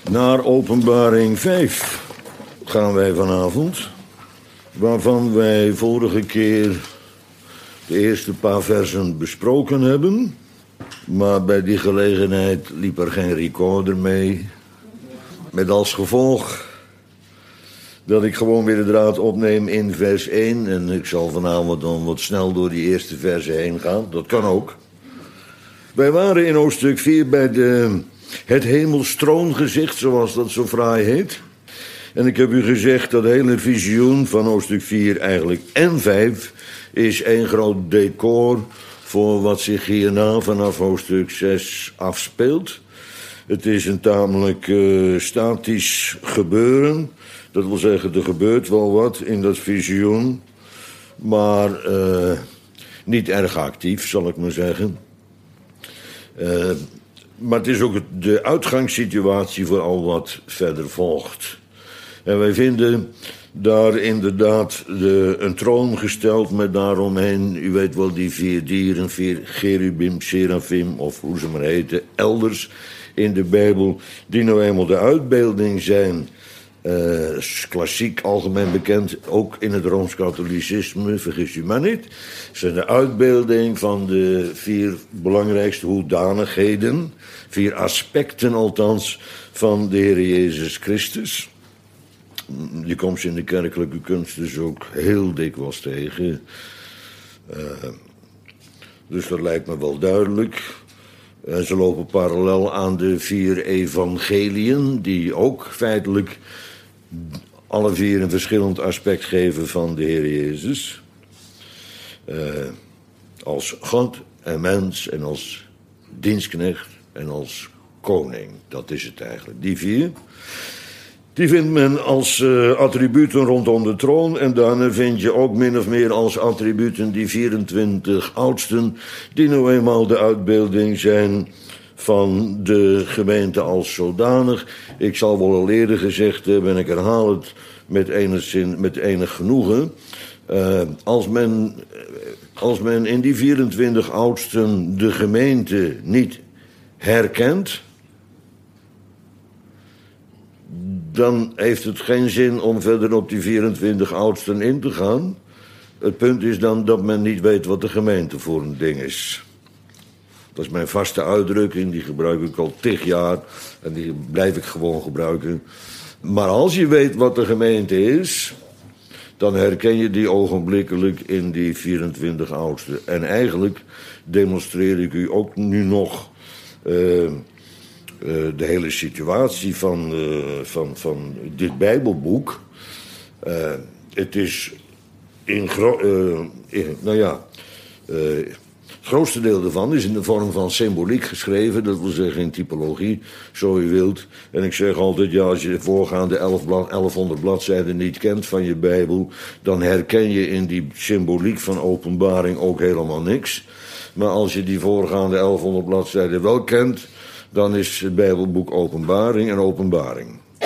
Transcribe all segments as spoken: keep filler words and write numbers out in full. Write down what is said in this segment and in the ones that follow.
Naar Openbaring vijf gaan wij vanavond, waarvan wij vorige keer de eerste paar versen besproken hebben. Maar bij die gelegenheid liep er geen recorder mee. Met als gevolg dat ik gewoon weer de draad opneem in vers één. En ik zal vanavond dan wat snel door die eerste versen heen gaan. Dat kan ook. Wij waren in hoofdstuk vier bij de, het hemelstroongezicht, zoals dat zo fraai heet. En ik heb u gezegd dat hele visioen van hoofdstuk vier eigenlijk en vijf is één groot decor voor wat zich hierna vanaf hoofdstuk zes afspeelt. Het is een tamelijk uh, statisch gebeuren. Dat wil zeggen, er gebeurt wel wat in dat visioen, maar uh, niet erg actief, zal ik maar zeggen. Uh, maar het is ook de uitgangssituatie voor al wat verder volgt. En wij vinden daar inderdaad de, een troon gesteld met daaromheen, u weet wel, die vier dieren, vier cherubim, serafim, of hoe ze maar heten, elders in de Bijbel, die nou eenmaal de uitbeelding zijn. Uh, klassiek, algemeen bekend, ook in het Rooms-Katholicisme, vergis u maar niet. Ze zijn de uitbeelding van de vier belangrijkste hoedanigheden, vier aspecten althans, van de Heer Jezus Christus. Die komt ze in de kerkelijke kunst dus ook heel dikwijls tegen. Uh, dus dat lijkt me wel duidelijk. En ze lopen parallel aan de vier evangeliën, die ook feitelijk alle vier een verschillend aspect geven van de Heer Jezus. Uh, als God en mens en als dienstknecht en als koning. Dat is het eigenlijk, die vier. Die vindt men als uh, attributen rondom de troon. En daarna vind je ook min of meer als attributen die vierentwintig oudsten, die nou eenmaal de uitbeelding zijn van de gemeente als zodanig. Ik zal wel al eerder gezegd hebben, en ik herhaal het met enig, zin, met enig genoegen. Uh, als, men, als men in die vierentwintig oudsten de gemeente niet herkent, dan heeft het geen zin om verder op die vierentwintig oudsten in te gaan. Het punt is dan dat men niet weet wat de gemeente voor een ding is. Dat is mijn vaste uitdrukking, die gebruik ik al tig jaar en die blijf ik gewoon gebruiken. Maar als je weet wat de gemeente is, dan herken je die ogenblikkelijk in die vierentwintig oudsten. En eigenlijk demonstreer ik u ook nu nog Uh, Uh, de hele situatie van, uh, van, van dit Bijbelboek. Uh, het is in, gro- uh, in nou ja, uh, het grootste deel daarvan is in de vorm van symboliek geschreven. Dat wil zeggen in typologie, zo u wilt. En ik zeg altijd, ja, als je de voorgaande elfhonderd bladzijden niet kent van je Bijbel, dan herken je in die symboliek van openbaring ook helemaal niks. Maar als je die voorgaande elfhonderd bladzijden wel kent, dan is het Bijbelboek Openbaring en Openbaring.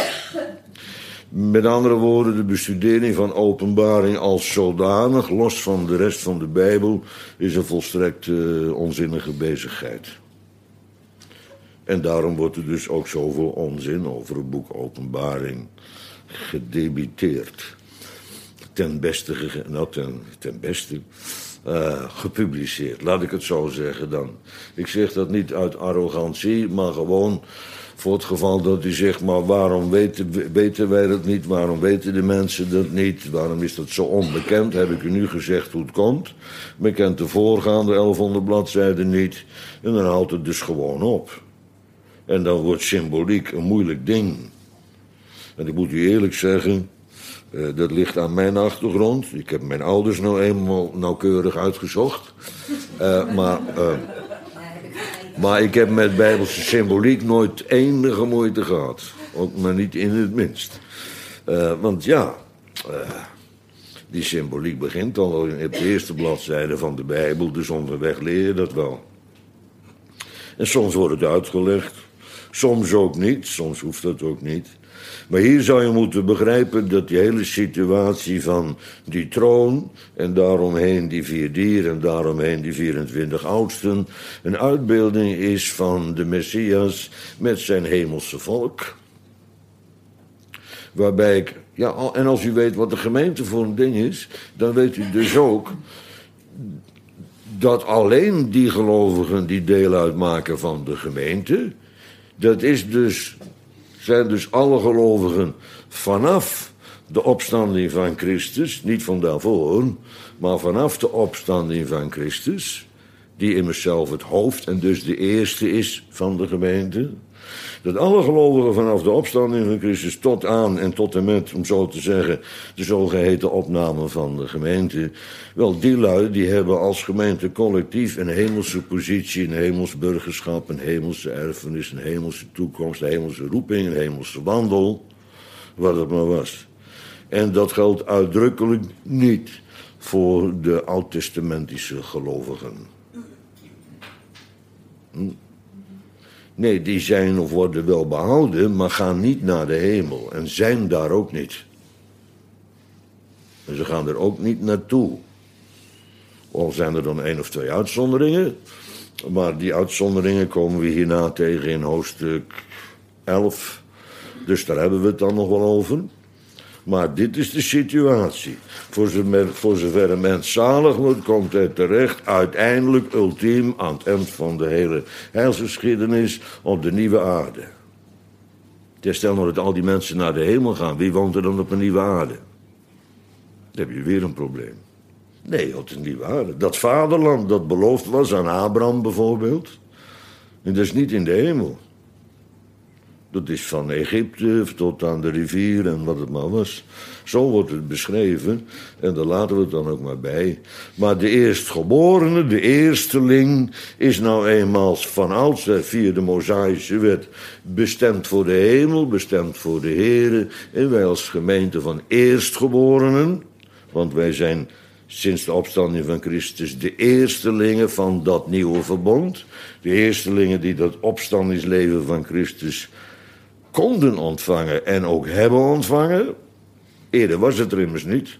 Met andere woorden, de bestudering van Openbaring als zodanig, los van de rest van de Bijbel, is een volstrekt uh, onzinnige bezigheid. En daarom wordt er dus ook zoveel onzin over het boek Openbaring gedebiteerd. Ten beste, nou ten, ten beste... Uh, gepubliceerd, laat ik het zo zeggen dan. Ik zeg dat niet uit arrogantie, maar gewoon voor het geval dat u zegt, maar waarom weten, weten wij dat niet, waarom weten de mensen dat niet, waarom is dat zo onbekend, heb ik u nu gezegd hoe het komt. Men kent de voorgaande elfhonderd bladzijden niet en dan houdt het dus gewoon op. En dan wordt symboliek een moeilijk ding. En ik moet u eerlijk zeggen, Uh, dat ligt aan mijn achtergrond. Ik heb mijn ouders nou eenmaal nauwkeurig uitgezocht. Uh, maar, uh, maar ik heb met Bijbelse symboliek nooit enige moeite gehad. Ook maar niet in het minst. Uh, want ja, uh, die symboliek begint al op de eerste bladzijde van de Bijbel. Dus onderweg leer je dat wel. En soms wordt het uitgelegd. Soms ook niet. Soms hoeft dat ook niet. Maar hier zou je moeten begrijpen dat die hele situatie van die troon en daaromheen die vier dieren en daaromheen die vierentwintig oudsten een uitbeelding is van de Messias met zijn hemelse volk. Waarbij ik... Ja, en als u weet wat de gemeente voor een ding is, dan weet u dus ook dat alleen die gelovigen die deel uitmaken van de gemeente, dat is dus, zijn dus alle gelovigen vanaf de opstanding van Christus, niet van daarvoor, maar vanaf de opstanding van Christus, die immers zelf het hoofd en dus de eerste is van de gemeente, dat alle gelovigen vanaf de opstanding van Christus tot aan en tot en met, om zo te zeggen, de zogeheten opname van de gemeente, wel, die lui die hebben als gemeente collectief een hemelse positie, een hemels burgerschap, een hemelse erfenis, een hemelse toekomst, een hemelse roeping, een hemelse wandel, wat het maar was. En dat geldt uitdrukkelijk niet voor de oud-testamentische gelovigen. Hm? Nee, die zijn of worden wel behouden, maar gaan niet naar de hemel. En zijn daar ook niet. En ze gaan er ook niet naartoe. Al zijn er dan één of twee uitzonderingen. Maar die uitzonderingen komen we hierna tegen in hoofdstuk elf. Dus daar hebben we het dan nog wel over. Maar dit is de situatie. Voor zover, voor zover een mens zalig wordt, komt hij terecht uiteindelijk ultiem aan het eind van de hele heilsgeschiedenis op de nieuwe aarde. Stel nou dat al die mensen naar de hemel gaan, wie woont er dan op een nieuwe aarde? Dan heb je weer een probleem. Nee, op de nieuwe aarde. Dat vaderland dat beloofd was aan Abraham bijvoorbeeld, en dat is niet in de hemel. Dat is van Egypte tot aan de rivier en wat het maar was. Zo wordt het beschreven en daar laten we het dan ook maar bij. Maar de eerstgeborene, de eersteling, is nou eenmaal van oudsher via de Mosaïsche wet bestemd voor de hemel, bestemd voor de Here. En wij als gemeente van eerstgeborenen, want wij zijn sinds de opstanding van Christus de eerstelingen van dat nieuwe verbond. De eerstelingen die dat opstandingsleven van Christus konden ontvangen en ook hebben ontvangen. Eerder was het er immers niet.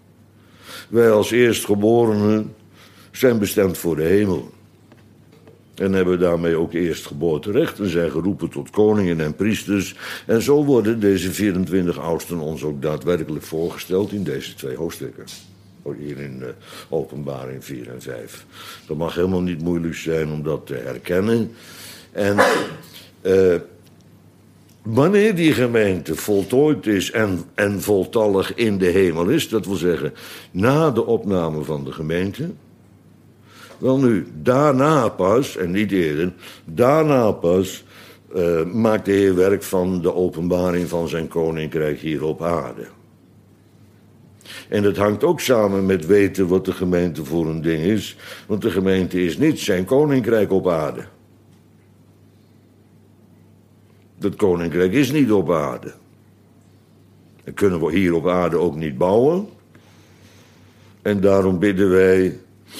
Wij als eerstgeborenen zijn bestemd voor de hemel. En hebben daarmee ook eerstgeboorterecht en zijn geroepen tot koningen en priesters. En zo worden deze vierentwintig oudsten ons ook daadwerkelijk voorgesteld in deze twee hoofdstukken. Hier in uh, Openbaring vier en vijf. Dat mag helemaal niet moeilijk zijn om dat te herkennen. En uh, wanneer die gemeente voltooid is en, en voltallig in de hemel is, dat wil zeggen na de opname van de gemeente, wel nu, daarna pas, en niet eerder, daarna pas uh, maakt de Heer werk van de openbaring van zijn koninkrijk hier op aarde. En dat hangt ook samen met weten wat de gemeente voor een ding is, want de gemeente is niet zijn koninkrijk op aarde. Dat koninkrijk is niet op aarde. Dat kunnen we hier op aarde ook niet bouwen. En daarom bidden wij.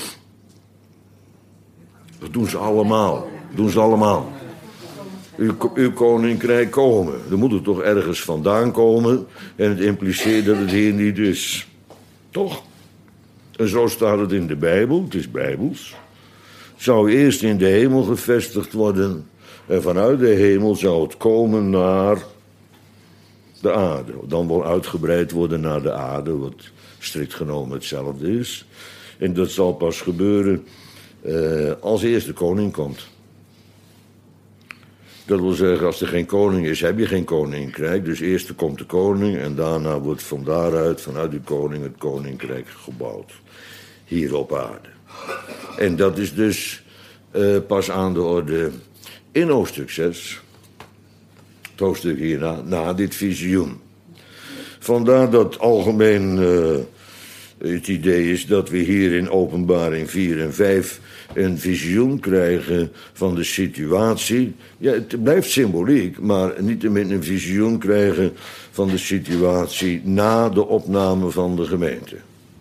Dat doen ze allemaal. Dat doen ze allemaal. Uw, uw koninkrijk komen. Er moet er toch ergens vandaan komen. En het impliceert dat het hier niet is. Toch? En zo staat het in de Bijbel. Het is Bijbels. Het zou eerst in de hemel gevestigd worden. En vanuit de hemel zou het komen naar de aarde. Dan wel uitgebreid worden naar de aarde, wat strikt genomen hetzelfde is. En dat zal pas gebeuren uh, als eerst de koning komt. Dat wil zeggen, als er geen koning is, heb je geen koninkrijk. Dus eerst komt de koning en daarna wordt van daaruit, vanuit de koning, het koninkrijk gebouwd. Hier op aarde. En dat is dus uh, pas aan de orde in hoofdstuk zes. Het hoofdstuk hierna, na dit visioen. Vandaar dat algemeen uh, het idee is dat we hier in Openbaring vier en vijf een visioen krijgen van de situatie. Ja, het blijft symboliek, maar niettemin een visioen krijgen van de situatie na de opname van de gemeente.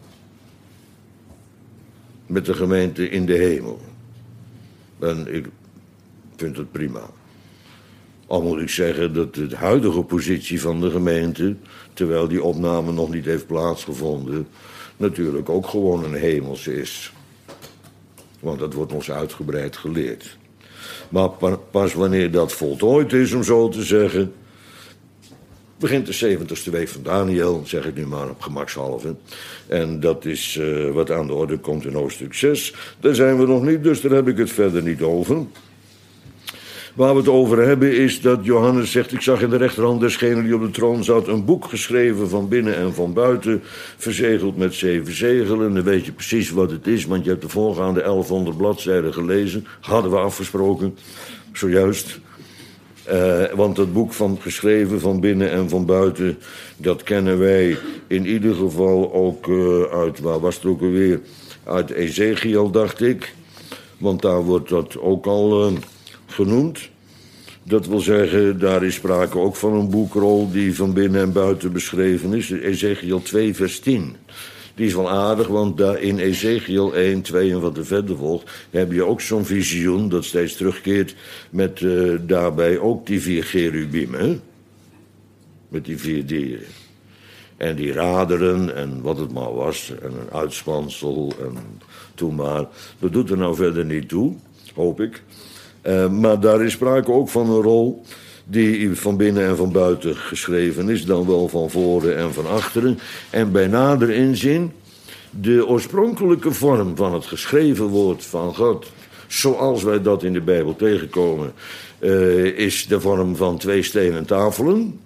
Met de gemeente in de hemel. En ik vind het prima. Al moet ik zeggen dat de huidige positie van de gemeente, terwijl die opname nog niet heeft plaatsgevonden, natuurlijk ook gewoon een hemelse is. Want dat wordt ons uitgebreid geleerd. Maar pas wanneer dat voltooid is, om zo te zeggen, begint de zeventigste week van Daniël, zeg ik nu maar op gemakshalve. En dat is uh, wat aan de orde komt in hoofdstuk zes. Daar zijn we nog niet, dus daar heb ik het verder niet over. Waar we het over hebben is dat Johannes zegt... ik zag in de rechterhand desgene die op de troon zat... een boek geschreven van binnen en van buiten... verzegeld met zeven zegelen. Dan weet je precies wat het is... want je hebt de voorgaande elfhonderd bladzijden gelezen. Hadden we afgesproken, zojuist. Uh, want dat boek van geschreven van binnen en van buiten... dat kennen wij in ieder geval ook uh, uit... waar was het ook alweer? Uit Ezechiel, dacht ik. Want daar wordt dat ook al... Uh, genoemd. Dat wil zeggen, daar is sprake ook van een boekrol die van binnen en buiten beschreven is. Ezechiel twee vers tien. Die is wel aardig, want daar in Ezechiel één, twee en wat er verder volgt... heb je ook zo'n visioen dat steeds terugkeert... met uh, daarbij ook die vier cherubiemen. Met die vier dieren. En die raderen en wat het maar was. En een uitspansel en toen maar. Dat doet er nou verder niet toe, hoop ik. Uh, maar daar is sprake ook van een rol die van binnen en van buiten geschreven is, dan wel van voren en van achteren. En bij nader inzien, de oorspronkelijke vorm van het geschreven woord van God, zoals wij dat in de Bijbel tegenkomen, uh, is de vorm van twee stenen tafelen.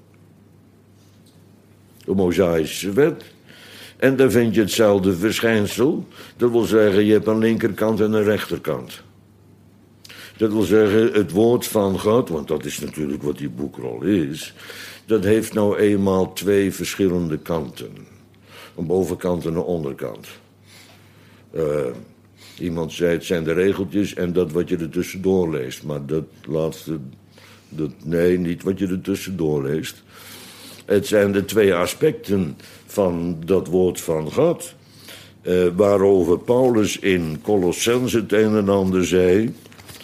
De Mosaïsche wet. En daar vind je hetzelfde verschijnsel. Dat wil zeggen, je hebt een linkerkant en een rechterkant. Dat wil zeggen, het woord van God, want dat is natuurlijk wat die boekrol is... dat heeft nou eenmaal twee verschillende kanten. Een bovenkant en een onderkant. Uh, iemand zei, het zijn de regeltjes en dat wat je er tussendoor leest. Maar dat laatste, dat, nee, niet wat je er tussendoor leest. Het zijn de twee aspecten van dat woord van God... Uh, waarover Paulus in Colossenzen het een en ander zei...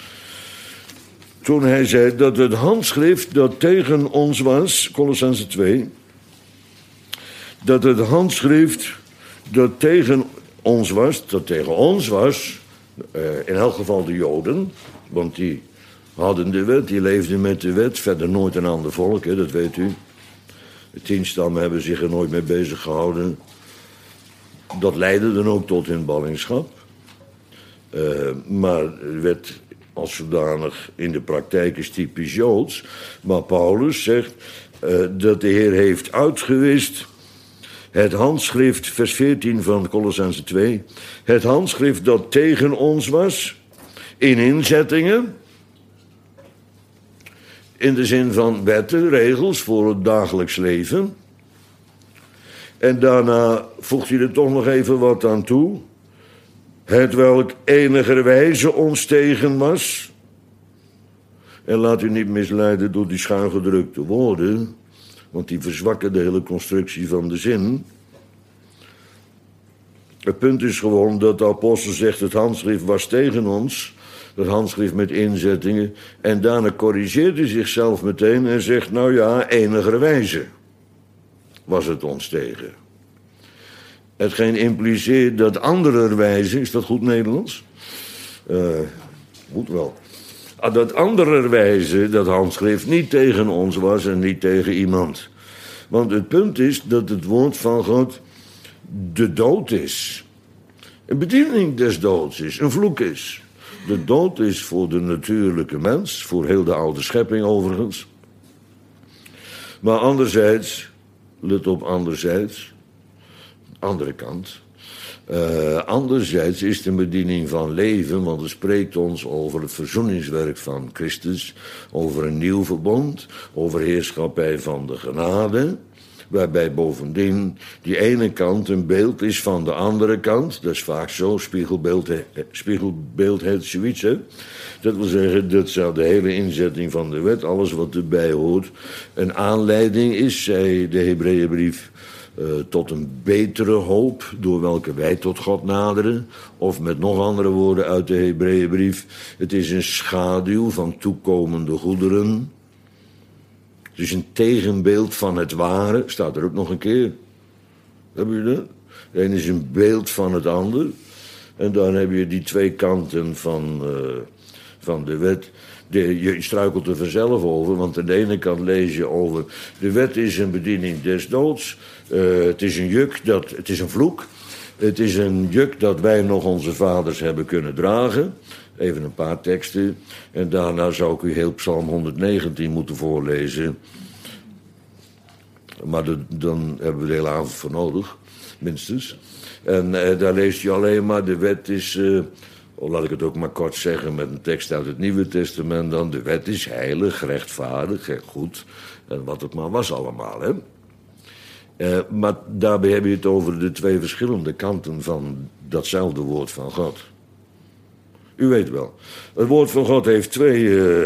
toen hij zei dat het handschrift dat tegen ons was, Colossenzen twee... dat het handschrift dat tegen ons was, dat tegen ons was... Uh, in elk geval de Joden, want die hadden de wet, die leefden met de wet... verder nooit een ander volk, hè, dat weet u. De tien stammen hebben zich er nooit mee bezig gehouden. Dat leidde dan ook tot hun ballingschap. Uh, maar de wet... als zodanig in de praktijk is typisch Joods. Maar Paulus zegt uh, dat de Heer heeft uitgewist... het handschrift, vers veertien van Colossenzen twee... het handschrift dat tegen ons was... in inzettingen... in de zin van wetten, regels voor het dagelijks leven... en daarna voegt hij er toch nog even wat aan toe... het welk enigerwijze ons tegen was. En laat u niet misleiden door die schuingedrukte woorden... want die verzwakken de hele constructie van de zin. Het punt is gewoon dat de apostel zegt... het handschrift was tegen ons, het handschrift met inzettingen... en daarna corrigeert hij zichzelf meteen en zegt... nou ja, enigerwijze was het ons tegen... Hetgeen impliceert dat andererwijze, is dat goed Nederlands? Uh, goed wel. Dat andererwijze, dat handschrift, niet tegen ons was en niet tegen iemand. Want het punt is dat het woord van God de dood is. Een bediening des doods is, een vloek is. De dood is voor de natuurlijke mens, voor heel de oude schepping overigens. Maar anderzijds, let op anderzijds... andere kant. Uh, anderzijds is de bediening van leven, want het spreekt ons over het verzoeningswerk van Christus, over een nieuw verbond, over heerschappij van de genade, waarbij bovendien die ene kant een beeld is van de andere kant. Dat is vaak zo, spiegelbeeld, spiegelbeeld heet zoiets, hè. Dat wil zeggen, dat zou de hele inzetting van de wet, alles wat erbij hoort, een aanleiding is, zei de Hebreeënbrief, Uh, tot een betere hoop, door welke wij tot God naderen. Of met nog andere woorden uit de Hebreeënbrief. Het is een schaduw van toekomende goederen. Het is een tegenbeeld van het ware. Staat er ook nog een keer. Heb je dat? De een is een beeld van het ander. En dan heb je die twee kanten van, uh, van de wet. De, je struikelt er vanzelf over, want aan de ene kant lees je over... de wet is een bediening des doods. Uh, het is een juk, dat, het is een vloek. Het is een juk dat wij nog onze vaders hebben kunnen dragen. Even een paar teksten. En daarna zou ik u heel Psalm honderdnegentien moeten voorlezen. Maar de, dan hebben we de hele avond voor nodig, minstens. En uh, daar leest je alleen maar, de wet is... Uh, oh, laat ik het ook maar kort zeggen met een tekst uit het Nieuwe Testament dan. De wet is heilig, rechtvaardig en goed. En wat het maar was allemaal, hè. Uh, maar daarbij heb je het over de twee verschillende kanten van datzelfde woord van God. U weet wel. Het woord van God heeft twee, uh,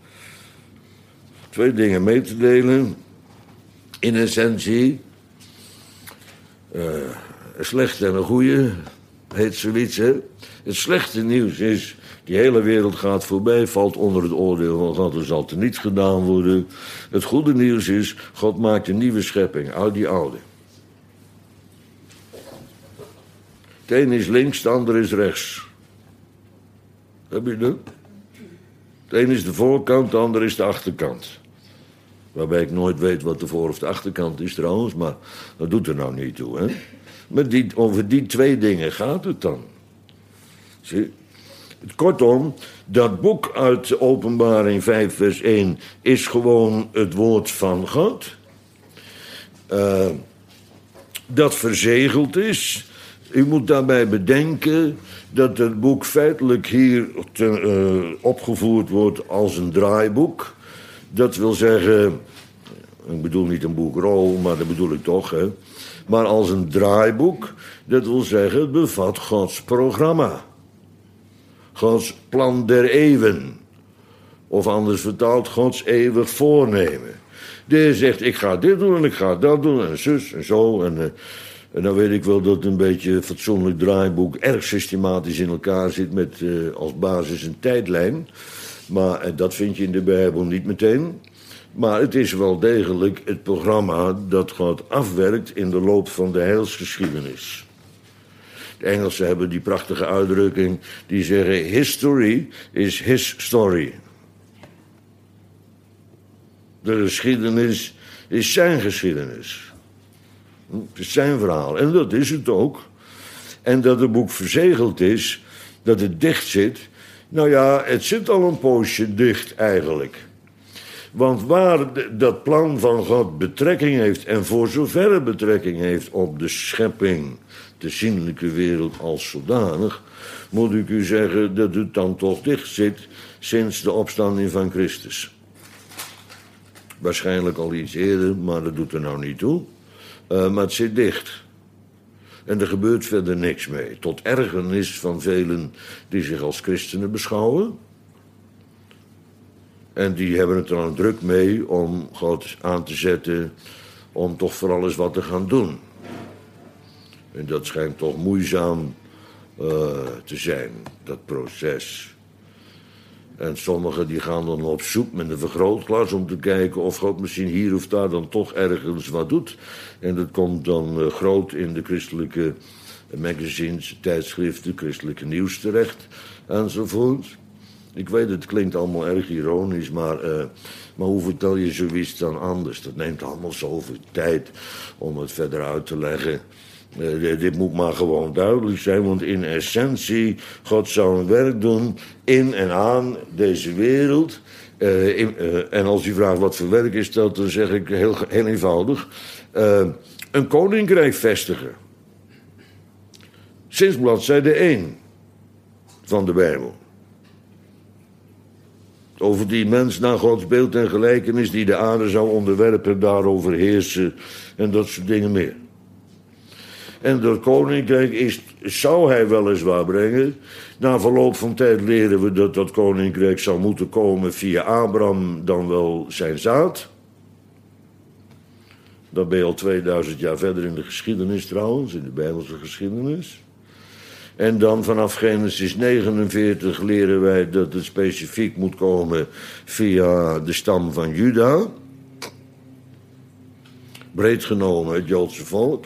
twee dingen mee te delen. In essentie. Uh, een slechte en een goede, heet zoiets, hè. Het slechte nieuws is, die hele wereld gaat voorbij, valt onder het oordeel van God, er zal er niets gedaan worden. Het goede nieuws is, God maakt een nieuwe schepping uit die oude. Het een is links, het ander is rechts. Heb je dat? Het een is de voorkant, het ander is de achterkant. Waarbij ik nooit weet wat de voor- of de achterkant is trouwens, maar dat doet er nou niet toe, hè. Maar die, over die twee dingen gaat het dan. Zie? Kortom, dat boek uit Openbaring vijf vers één is gewoon het woord van God. Uh, dat verzegeld is. U moet daarbij bedenken dat het boek feitelijk hier te, uh, opgevoerd wordt als een draaiboek. Dat wil zeggen, ik bedoel niet een boek rol, maar dat bedoel ik toch, hè. Maar als een draaiboek, dat wil zeggen, het bevat Gods programma. Gods plan der eeuwen. Of anders vertaald, Gods eeuwig voornemen. De heer zegt, ik ga dit doen en ik ga dat doen en zus en zo. En, uh, en dan weet ik wel dat het een beetje een fatsoenlijk draaiboek erg systematisch in elkaar zit met uh, als basis een tijdlijn. Maar uh, dat vind je in de Bijbel niet meteen. Maar het is wel degelijk het programma dat God afwerkt in de loop van de heilsgeschiedenis. De Engelsen hebben die prachtige uitdrukking die zeggen, history is his story. De geschiedenis is zijn geschiedenis. Het is zijn verhaal. En dat is het ook. En dat het boek verzegeld is, dat het dicht zit. Nou ja, het zit al een poosje dicht eigenlijk. Want waar dat plan van God betrekking heeft, en voor zoverre betrekking heeft op de schepping, de zienlijke wereld als zodanig, moet ik u zeggen dat het dan toch dicht zit sinds de opstanding van Christus. Waarschijnlijk al iets eerder, maar dat doet er nou niet toe. Uh, maar het zit dicht. En er gebeurt verder niks mee. Tot ergernis van velen die zich als christenen beschouwen. En die hebben het er dan druk mee om God aan te zetten om toch vooral eens wat te gaan doen. En dat schijnt toch moeizaam uh, te zijn, dat proces. En sommigen die gaan dan op zoek met een vergrootglas om te kijken of God misschien hier of daar dan toch ergens wat doet. En dat komt dan uh, groot in de christelijke magazines, tijdschriften, christelijke nieuws terecht enzovoort. Ik weet, het klinkt allemaal erg ironisch, maar, uh, maar hoe vertel je zoiets dan anders? Dat neemt allemaal zoveel tijd om het verder uit te leggen. Uh, dit moet maar gewoon duidelijk zijn, want in essentie, God zou een werk doen in en aan deze wereld. Uh, in, uh, en als u vraagt wat voor werk is dat, dan zeg ik heel, heel eenvoudig. Uh, een koninkrijk vestigen. Sinds bladzijde één van de Bijbel. Over die mens naar Gods beeld en gelijkenis die de aarde zou onderwerpen, daarover heersen en dat soort dingen meer. En dat koninkrijk is, zou hij weliswaar brengen. Na verloop van tijd leren we dat dat koninkrijk zou moeten komen via Abraham, dan wel zijn zaad. Dan ben je al tweeduizend jaar verder in de geschiedenis trouwens, in de Bijbelse geschiedenis. En dan vanaf Genesis negenenveertig leren wij dat het specifiek moet komen via de stam van Juda. Breed genomen het Joodse volk.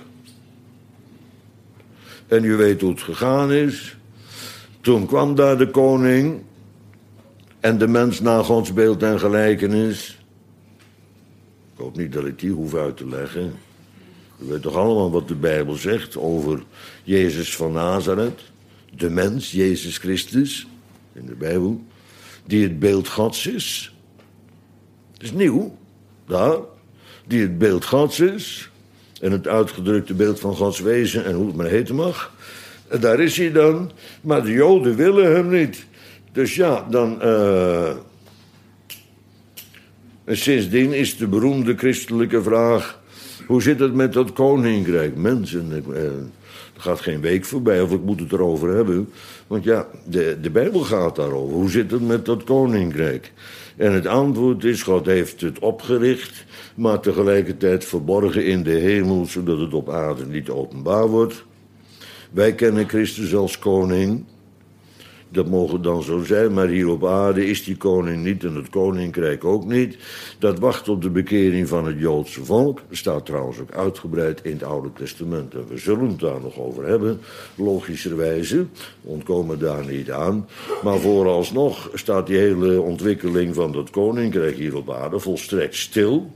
En u weet hoe het gegaan is. Toen kwam daar de koning. En de mens naar Gods beeld en gelijkenis. Ik hoop niet dat ik die hoef uit te leggen. U weet toch allemaal wat de Bijbel zegt over Jezus van Nazareth. De mens, Jezus Christus, in de Bijbel. Die het beeld Gods is. Dat is nieuw. Daar. Die het beeld Gods is. En het uitgedrukte beeld van Gods wezen en hoe het maar heten mag. En daar is hij dan. Maar de Joden willen hem niet. Dus ja, dan... Uh... En sindsdien is de beroemde christelijke vraag... Hoe zit het met dat koninkrijk? Mensen, ik, uh, er gaat geen week voorbij of ik moet het erover hebben. Want ja, de, de Bijbel gaat daarover. Hoe zit het met dat koninkrijk? En het antwoord is, God heeft het opgericht... maar tegelijkertijd verborgen in de hemel... zodat het op aarde niet openbaar wordt. Wij kennen Christus als koning... Dat mogen dan zo zijn, maar hier op aarde is die koning niet en het koninkrijk ook niet. Dat wacht op de bekering van het Joodse volk. Dat staat trouwens ook uitgebreid in het Oude Testament. En we zullen het daar nog over hebben, logischerwijze. We ontkomen daar niet aan. Maar vooralsnog staat die hele ontwikkeling van dat koninkrijk hier op aarde volstrekt stil.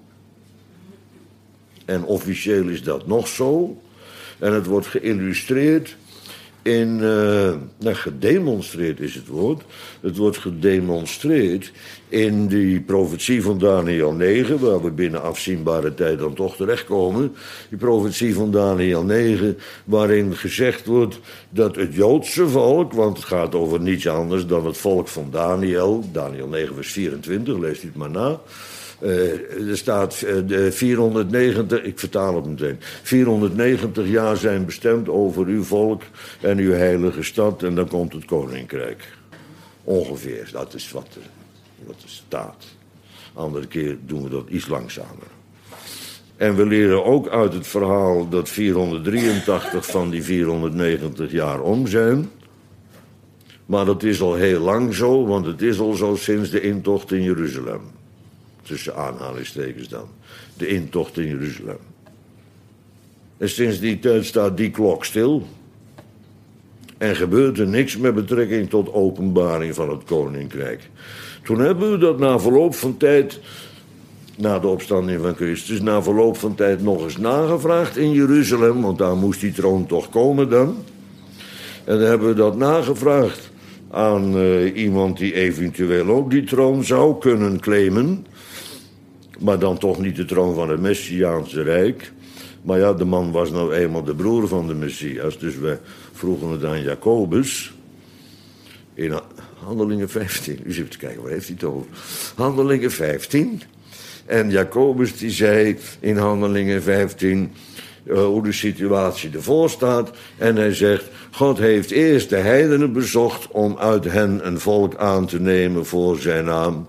En officieel is dat nog zo. En het wordt geïllustreerd... In, uh, nou, gedemonstreerd is het woord. Het wordt gedemonstreerd in die profetie van Daniel negen... waar we binnen afzienbare tijd dan toch terechtkomen. Die profetie van Daniel negen, waarin gezegd wordt dat het Joodse volk... want het gaat over niets anders dan het volk van Daniel... Daniel negen vers vierentwintig, leest u het maar na... Uh, er staat uh, de vierhonderdnegentig, ik vertaal het meteen... vierhonderdnegentig jaar zijn bestemd over uw volk en uw heilige stad... en dan komt het koninkrijk. Ongeveer, dat is wat er, wat er staat. Andere keer doen we dat iets langzamer. En we leren ook uit het verhaal dat vierhonderddrieëntachtig van die vierhonderdnegentig jaar om zijn... Maar dat is al heel lang zo, want het is al zo sinds de intocht in Jeruzalem. Tussen aanhalingstekens dan. De intocht in Jeruzalem. En sinds die tijd staat die klok stil. En gebeurt er niks met betrekking tot openbaring van het koninkrijk. Toen hebben we dat na verloop van tijd... na de opstanding van Christus... na verloop van tijd nog eens nagevraagd in Jeruzalem... want daar moest die troon toch komen dan. En dan hebben we dat nagevraagd aan uh, iemand... die eventueel ook die troon zou kunnen claimen... maar dan toch niet de troon van het Messiaanse Rijk. Maar ja, de man was nou eenmaal de broer van de Messias. Dus we vroegen het aan Jacobus. In Handelingen vijftien. U zit te kijken, waar heeft hij het over? Handelingen vijftien. En Jacobus die zei in Handelingen vijftien... Uh, hoe de situatie ervoor staat. En hij zegt... God heeft eerst de heidenen bezocht... om uit hen een volk aan te nemen voor zijn naam...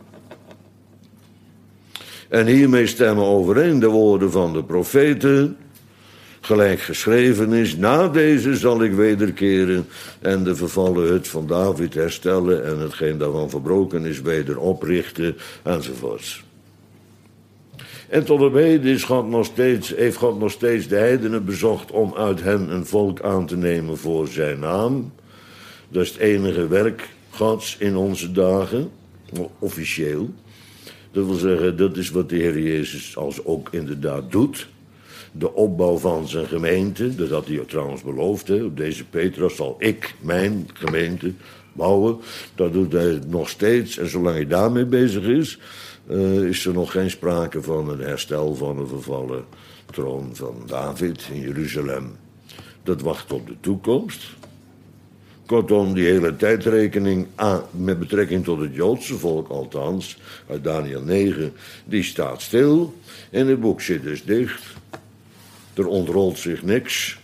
En hiermee stemmen overeen de woorden van de profeten, gelijk geschreven is, na deze zal ik wederkeren en de vervallen hut van David herstellen en hetgeen daarvan verbroken is weder oprichten, enzovoorts. En tot op heden is God nog steeds, heeft God nog steeds de heidenen bezocht om uit hen een volk aan te nemen voor zijn naam. Dat is het enige werk Gods in onze dagen, officieel. Dat wil zeggen, dat is wat de Heer Jezus als ook inderdaad doet. De opbouw van zijn gemeente, dat had hij trouwens beloofd. Hè. Op deze Petrus zal ik mijn gemeente bouwen. Dat doet hij nog steeds. En zolang hij daarmee bezig is, uh, is er nog geen sprake van een herstel van een vervallen troon van David in Jeruzalem. Dat wacht op de toekomst. Kortom, die hele tijdrekening aan, met betrekking tot het Joodse volk althans, uit Daniel negen, die staat stil en het boek zit dus dicht. Er ontrolt zich niks.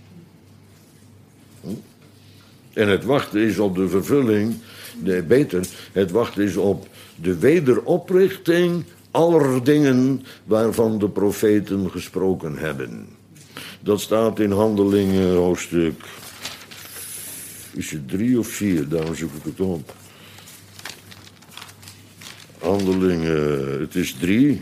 En het wachten is op de vervulling, nee, beter, het wachten is op de wederoprichting aller dingen waarvan de profeten gesproken hebben. Dat staat in Handelingen hoofdstuk... Is het drie of vier? Daarom zoek ik het op. Handelingen, het is drie.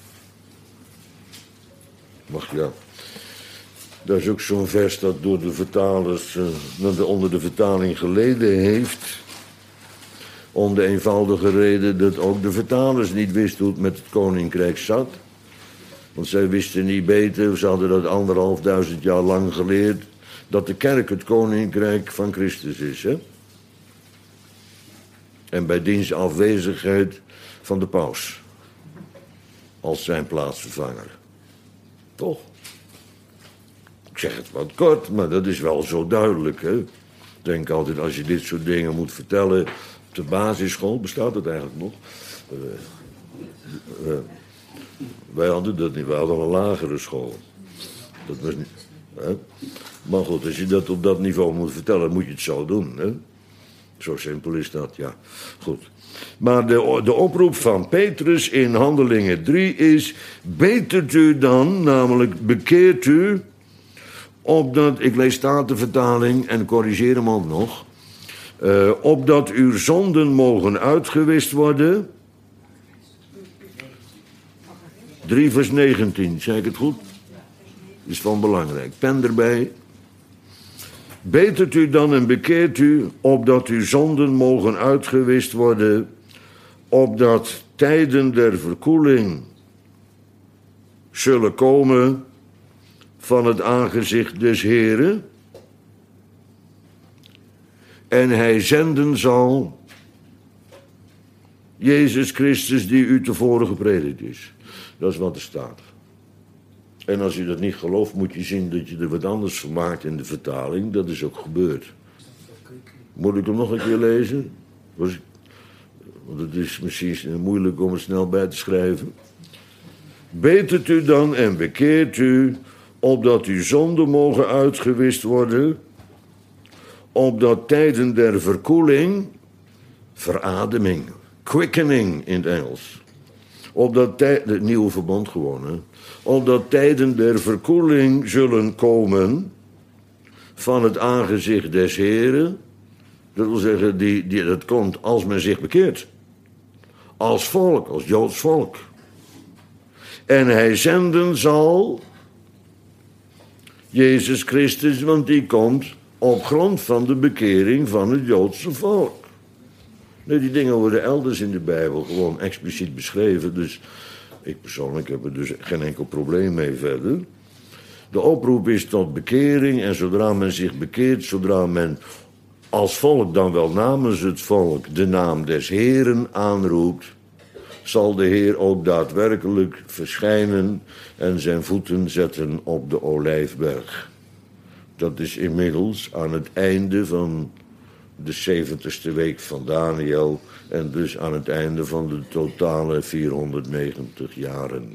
Wacht, ja. Dat is ook zo'n vers dat door de vertalers, uh, onder de vertaling geleden heeft. Om de eenvoudige reden dat ook de vertalers niet wisten hoe het met het koninkrijk zat. Want zij wisten niet beter, ze hadden dat anderhalf duizend jaar lang geleerd, dat de kerk het koninkrijk van Christus is. Hè? En bij diens afwezigheid van de paus. Als zijn plaatsvervanger. Toch? Ik zeg het wat kort, maar dat is wel zo duidelijk. Hè? Ik denk altijd, als je dit soort dingen moet vertellen op de basisschool, bestaat het eigenlijk nog? Uh, uh, wij hadden dat niet, wij hadden een lagere school. Dat was niet... Hè? Maar goed, als je dat op dat niveau moet vertellen, moet je het zo doen. Hè? Zo simpel is dat, ja. Goed. Maar de, de oproep van Petrus in Handelingen drie is: betert u dan, namelijk bekeert u, opdat, ik lees Statenvertaling en corrigeer hem ook nog, uh, opdat uw zonden mogen uitgewist worden. drie vers negentien, zeg ik het goed? Is van belangrijk. Pen erbij. Betert u dan en bekeert u, opdat uw zonden mogen uitgewist worden, opdat tijden der verkoeling zullen komen van het aangezicht des Heren, en hij zenden zal Jezus Christus die u tevoren gepredikt is. Dat is wat er staat. En als je dat niet gelooft, moet je zien dat je er wat anders van maakt in de vertaling. Dat is ook gebeurd. Moet ik hem nog een keer lezen? Was ik... Want het is misschien moeilijk om er snel bij te schrijven. Betert u dan en bekeert u, opdat uw zonden mogen uitgewist worden, opdat tijden der verkoeling, verademing, quickening in het Engels, opdat tijden, het nieuwe verbond gewoon, hè, opdat tijden der verkoeling zullen komen van het aangezicht des Heren. Dat wil zeggen, die, die, dat komt als men zich bekeert. Als volk, als Joods volk. En hij zenden zal Jezus Christus, want die komt op grond van de bekering van het Joodse volk. Nee, die dingen worden elders in de Bijbel gewoon expliciet beschreven. Dus ik persoonlijk heb er dus geen enkel probleem mee verder. De oproep is tot bekering en zodra men zich bekeert, zodra men als volk dan wel namens het volk de naam des Heeren aanroept, zal de Heer ook daadwerkelijk verschijnen en zijn voeten zetten op de Olijfberg. Dat is inmiddels aan het einde van de zeventigste week van Daniel en dus aan het einde van de totale vierhonderdnegentig jaren.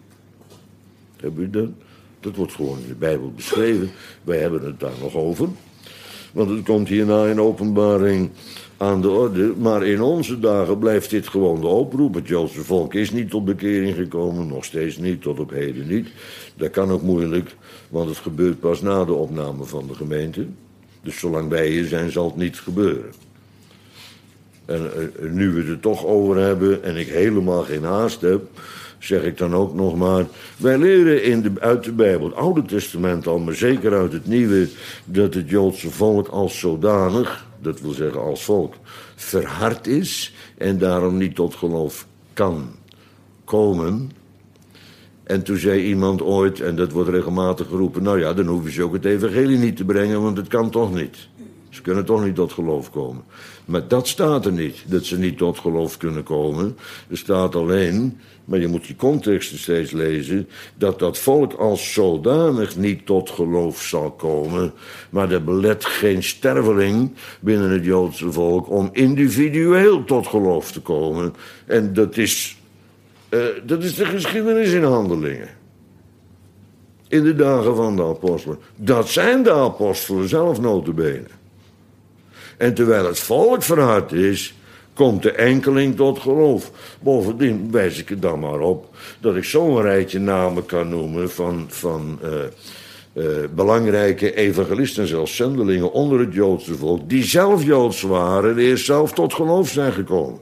Heb u dat? Dat wordt gewoon in de Bijbel beschreven. Wij hebben het daar nog over. Want het komt hierna in Openbaring aan de orde. Maar in onze dagen blijft dit gewoon de oproep. Het Joodse volk is niet tot bekering gekomen. Nog steeds niet, tot op heden niet. Dat kan ook moeilijk, want het gebeurt pas na de opname van de gemeente. Dus zolang wij hier zijn, zal het niet gebeuren. En uh, nu we het er toch over hebben en ik helemaal geen haast heb, zeg ik dan ook nog maar, wij leren in de, uit de Bijbel, het Oude Testament al, maar zeker uit het Nieuwe, dat het Joodse volk als zodanig, dat wil zeggen als volk, verhard is en daarom niet tot geloof kan komen. En toen zei iemand ooit, en dat wordt regelmatig geroepen, nou ja, dan hoeven ze ook het evangelie niet te brengen, want het kan toch niet. Ze kunnen toch niet tot geloof komen. Maar dat staat er niet, dat ze niet tot geloof kunnen komen. Er staat alleen, maar je moet die conteksten steeds lezen, dat dat volk als zodanig niet tot geloof zal komen. Maar dat belet geen sterveling binnen het Joodse volk om individueel tot geloof te komen. En dat is, uh, dat is de geschiedenis in Handelingen. In de dagen van de apostelen. Dat zijn de apostelen zelf nota bene. En terwijl het volk verhard is, komt de enkeling tot geloof. Bovendien wijs ik er dan maar op dat ik zo'n rijtje namen kan noemen van, van uh, uh, belangrijke evangelisten en zelfs zendelingen onder het Joodse volk, die zelf Joods waren en eerst zelf tot geloof zijn gekomen.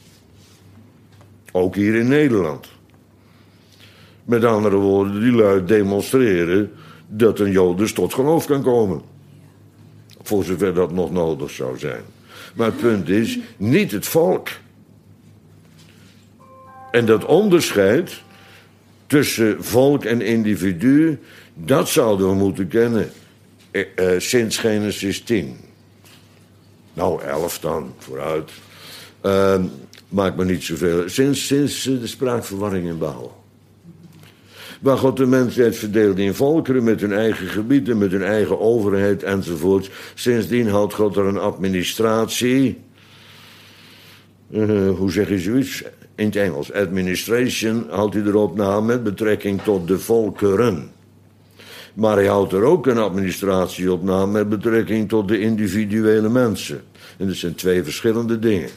Ook hier in Nederland. Met andere woorden, die luid demonstreren dat een Jood dus tot geloof kan komen. Voor zover dat nog nodig zou zijn. Maar het punt is, niet het volk. En dat onderscheid tussen volk en individu, dat zouden we moeten kennen eh, eh, sinds Genesis tien. Nou, elf dan, vooruit. Uh, maakt me niet zoveel. Sinds, sinds uh, de spraakverwarring in Babel. Waar God de mensheid verdeelde in volkeren met hun eigen gebieden, met hun eigen overheid enzovoort. Sindsdien houdt God er een administratie. Uh, hoe zeg je zoiets? In het Engels. Administration houdt hij erop na met betrekking tot de volkeren. Maar hij houdt er ook een administratie op na met betrekking tot de individuele mensen. En dat zijn twee verschillende dingen.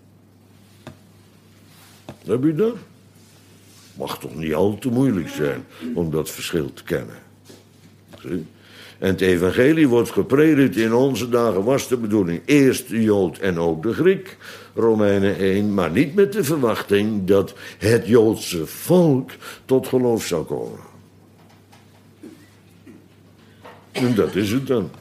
Heb je dat? Mag toch niet al te moeilijk zijn om dat verschil te kennen. Zie? En het evangelie wordt gepredikt in onze dagen, was de bedoeling. Eerst de Jood en ook de Griek, Romeinen één. Maar niet met de verwachting dat het Joodse volk tot geloof zou komen. En dat is het dan.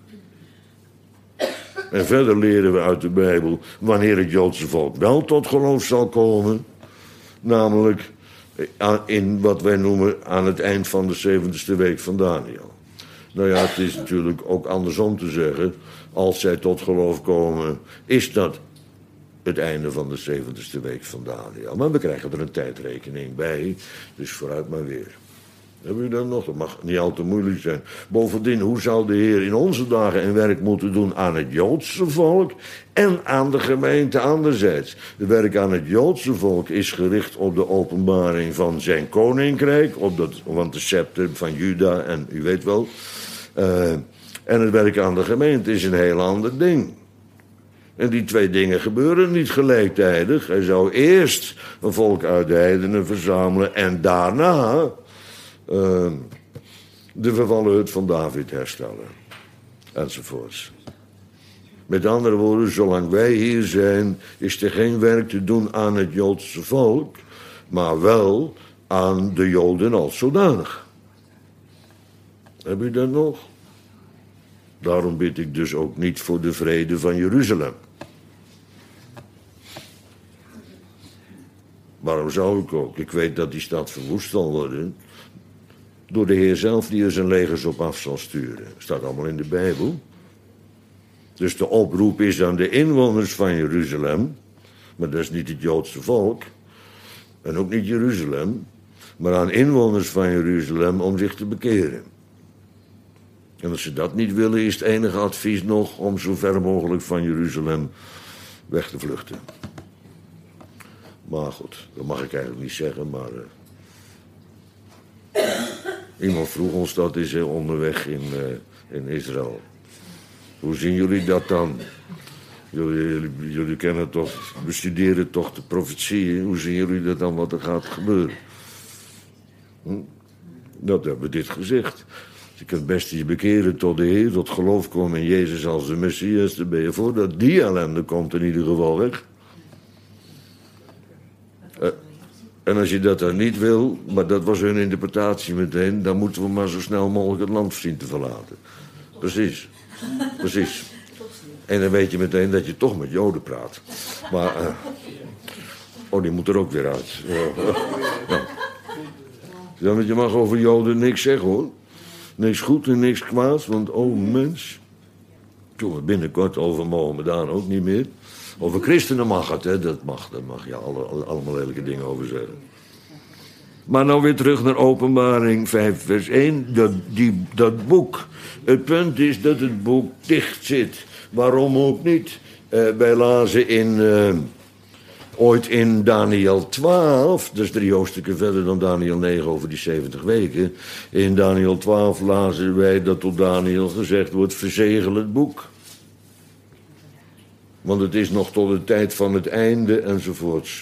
En verder leren we uit de Bijbel wanneer het Joodse volk wel tot geloof zal komen. Namelijk in wat wij noemen aan het eind van de zeventigste week van Daniel. Nou ja, het is natuurlijk ook andersom te zeggen. Als zij tot geloof komen, is dat het einde van de zeventigste week van Daniel. Maar we krijgen er een tijdrekening bij, dus vooruit maar weer. Hebben we dat nog? Dat mag niet al te moeilijk zijn. Bovendien, hoe zou de Heer in onze dagen een werk moeten doen aan het Joodse volk en aan de gemeente anderzijds? Het werk aan het Joodse volk is gericht op de openbaring van zijn koninkrijk, op dat, want de scepter van Juda en u weet wel. Uh, en het werk aan de gemeente is een heel ander ding. En die twee dingen gebeuren niet gelijktijdig. Hij zou eerst een volk uit de heidenen verzamelen en daarna Uh, de vervallen hut van David herstellen. Enzovoorts. Met andere woorden, zolang wij hier zijn, is er geen werk te doen aan het Joodse volk, maar wel aan de Joden als zodanig. Heb je dat nog? Daarom bid ik dus ook niet voor de vrede van Jeruzalem. Waarom zou ik ook? Ik weet dat die stad verwoest zal worden door de Heer zelf die er zijn legers op af zal sturen. Dat staat allemaal in de Bijbel. Dus de oproep is aan de inwoners van Jeruzalem, maar dat is niet het Joodse volk, en ook niet Jeruzalem, maar aan inwoners van Jeruzalem om zich te bekeren. En als ze dat niet willen, is het enige advies nog om zo ver mogelijk van Jeruzalem weg te vluchten. Maar goed, dat mag ik eigenlijk niet zeggen, maar Uh, iemand vroeg ons dat is uh, onderweg in, uh, in Israël. Hoe zien jullie dat dan? Jullie, jullie, jullie kennen toch, bestuderen toch de profetieën. Hoe zien jullie dat dan wat er gaat gebeuren? Hm? Dat hebben we dit gezegd. Je kunt best je bekeren tot de Heer, tot geloof komen in Jezus als de Messias. Dan ben je voor dat die ellende komt in ieder geval weg. Uh, En als je dat dan niet wil, maar dat was hun interpretatie meteen, dan moeten we maar zo snel mogelijk het land zien te verlaten. Precies. Precies. En dan weet je meteen dat je toch met Joden praat. Maar, uh, oh, die moet er ook weer uit. Uh, uh, ja. Je mag over Joden niks zeggen, hoor. Niks goed en niks kwaads, want oh mens. Toen we binnenkort over Mohammedaan ook niet meer. Over christenen mag het, hè. Dat mag, daar mag je alle, alle, allemaal lelijke dingen over zeggen. Maar nou weer terug naar Openbaring vijf vers één. Dat, die, dat boek. Het punt is dat het boek dicht zit. Waarom ook niet? Uh, wij lazen in, uh, ooit in Daniel twaalf... dat is drie hoofdstukken verder dan Daniel negen over die zeventig weken. In Daniel twaalf lazen wij dat tot Daniel gezegd wordt: verzegel het boek. Want het is nog tot de tijd van het einde enzovoorts.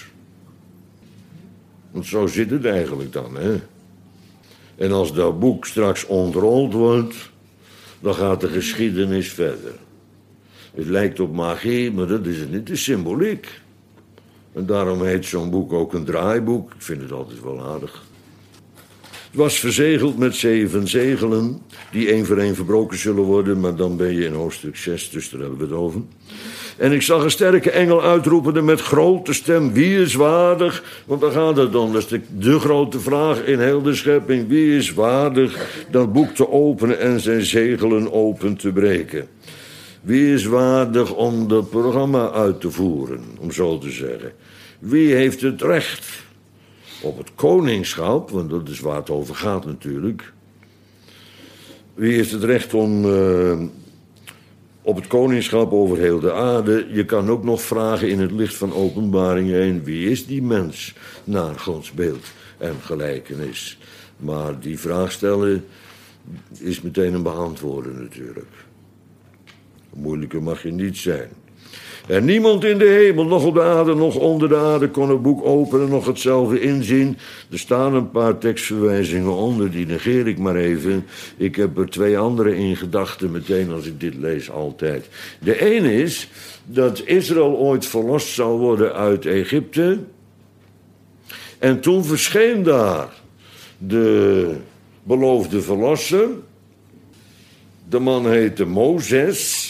Want zo zit het eigenlijk dan, hè. En als dat boek straks ontrold wordt, dan gaat de geschiedenis verder. Het lijkt op magie, maar dat is het niet. Het is symboliek. En daarom heet zo'n boek ook een draaiboek. Ik vind het altijd wel aardig. Het was verzegeld met zeven zegelen, die één voor één verbroken zullen worden, maar dan ben je in hoofdstuk zes, dus daar hebben we het over. En ik zag een sterke engel uitroepen met grote stem: wie is waardig? Want daar gaat het om. Dat is de, de grote vraag in heel de schepping. Wie is waardig dat boek te openen en zijn zegelen open te breken? Wie is waardig om dat programma uit te voeren, om zo te zeggen? Wie heeft het recht op het koningschap, want dat is waar het over gaat natuurlijk. Wie heeft het recht om uh, op het koningschap over heel de aarde? Je kan ook nog vragen in het licht van Openbaring één: wie is die mens naar Gods beeld en gelijkenis? Maar die vraag stellen is meteen een beantwoorden natuurlijk. Moeilijker mag je niet zijn. En niemand in de hemel, nog op de aarde, nog onder de aarde, kon het boek openen, nog hetzelfde inzien. Er staan een paar tekstverwijzingen onder, die negeer ik maar even. Ik heb er twee andere in gedachten meteen als ik dit lees altijd. De ene is dat Israël ooit verlost zou worden uit Egypte. En toen verscheen daar de beloofde verlosser. De man heette Mozes.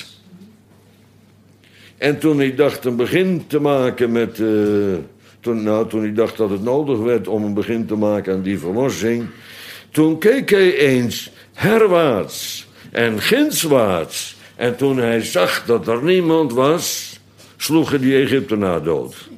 En toen hij dacht een begin te maken met... Uh, toen, nou, toen hij dacht dat het nodig werd om een begin te maken aan die verlossing... toen keek hij eens herwaarts en gindswaarts. En toen hij zag dat er niemand was, sloeg hij die Egyptenaar dood.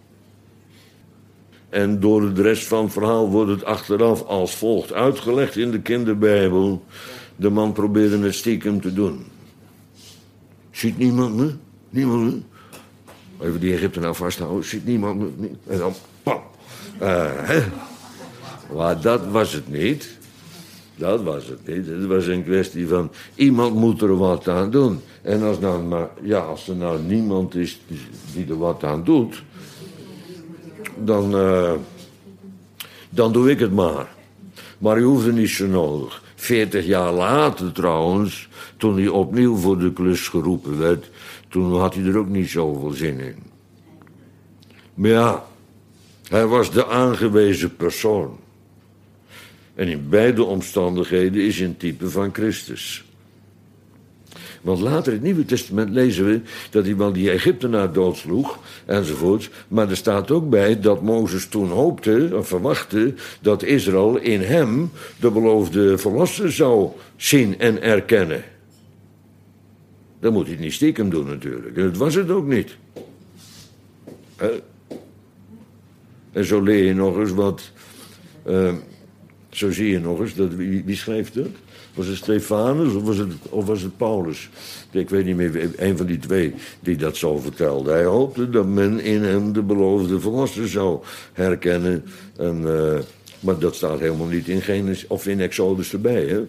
En door de rest van het verhaal wordt het achteraf als volgt uitgelegd in de kinderbijbel. De man probeerde het stiekem te doen. Ziet niemand me? Niemand me? Even die Egyptenaar vasthouden. Ziet niemand me? En dan pam. Uh, hè? Maar dat was het niet. Dat was het niet. Het was een kwestie van... iemand moet er wat aan doen. En als, nou maar, ja, als er nou niemand is die, die er wat aan doet... dan... Uh, dan doe ik het maar. Maar u hoeft het niet zo nodig. Veertig jaar later trouwens... toen hij opnieuw voor de klus geroepen werd... toen had hij er ook niet zoveel zin in. Maar ja... hij was de aangewezen persoon. En in beide omstandigheden is hij een type van Christus. Want later in het Nieuwe Testament lezen we... dat hij wel die Egyptenaar doodsloeg, enzovoorts. Maar er staat ook bij dat Mozes toen hoopte, of verwachtte... dat Israël in hem de beloofde verlosser zou zien en erkennen. Dan moet hij het niet stiekem doen natuurlijk. En dat was het ook niet. Uh, en zo leer je nog eens wat... Uh, zo zie je nog eens, dat, wie, wie schreef dat? Was het Stefanus of was het, of was het Paulus? Ik weet niet meer, een van die twee die dat zo vertelde. Hij hoopte dat men in hem de beloofde verlosser zou herkennen. En, uh, maar dat staat helemaal niet in Genesis of in Exodus erbij, hè?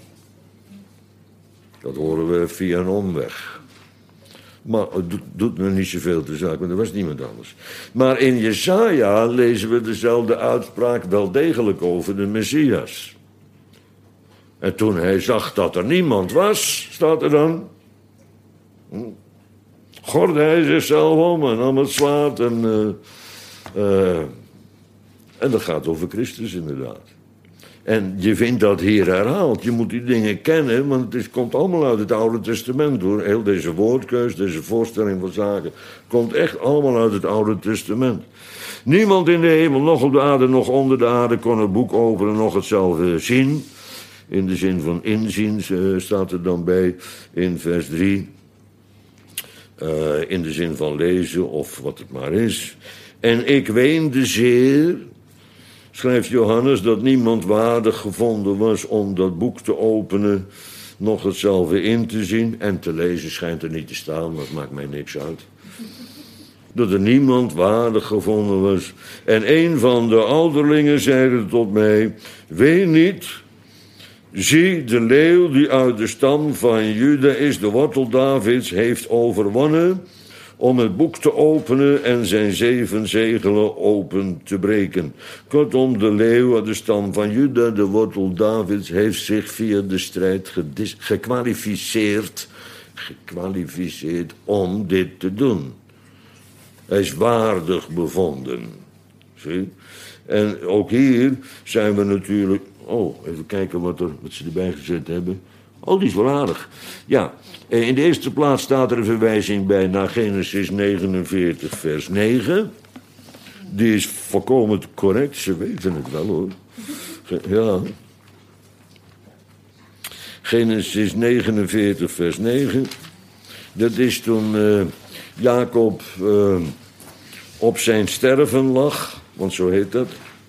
Dat horen we via een omweg. Maar het doet, doet me niet zoveel te zaak, want er was niemand anders. Maar in Jesaja lezen we dezelfde uitspraak wel degelijk over de Messias. En toen hij zag dat er niemand was, staat er dan... gordde hij zichzelf om en nam het zwaard en... Uh, uh, en dat gaat over Christus inderdaad. En je vindt dat hier herhaald. Je moet die dingen kennen, want het is, komt allemaal uit het Oude Testament hoor. Heel deze woordkeus, deze voorstelling van zaken... komt echt allemaal uit het Oude Testament. Niemand in de hemel, nog op de aarde, nog onder de aarde... kon het boek openen, nog hetzelfde zien. In de zin van inzien uh, staat er dan bij in vers drie. Uh, in de zin van lezen of wat het maar is. En ik weende zeer... schrijft Johannes, dat niemand waardig gevonden was om dat boek te openen, nog hetzelfde in te zien. En te lezen schijnt er niet te staan, dat maakt mij niks uit. Dat er niemand waardig gevonden was. En een van de ouderlingen zeide tot mij, wee niet, zie de leeuw die uit de stam van Juda is, de wortel Davids, heeft overwonnen... om het boek te openen en zijn zeven zegelen open te breken. Kortom, de leeuw uit de stam van Juda, de wortel Davids... heeft zich via de strijd gedis- gekwalificeerd... gekwalificeerd om dit te doen. Hij is waardig bevonden. Zie? En ook hier zijn we natuurlijk... Oh, even kijken wat, er, wat ze erbij gezet hebben. Oh, die is wel aardig. Ja, in de eerste plaats staat er een verwijzing bij naar Genesis negenenveertig, vers negen. Die is volkomen correct, ze weten het wel hoor. Ja. Genesis negenenveertig, vers negen. Dat is toen uh, Jacob uh, op zijn sterven lag, want zo heet dat.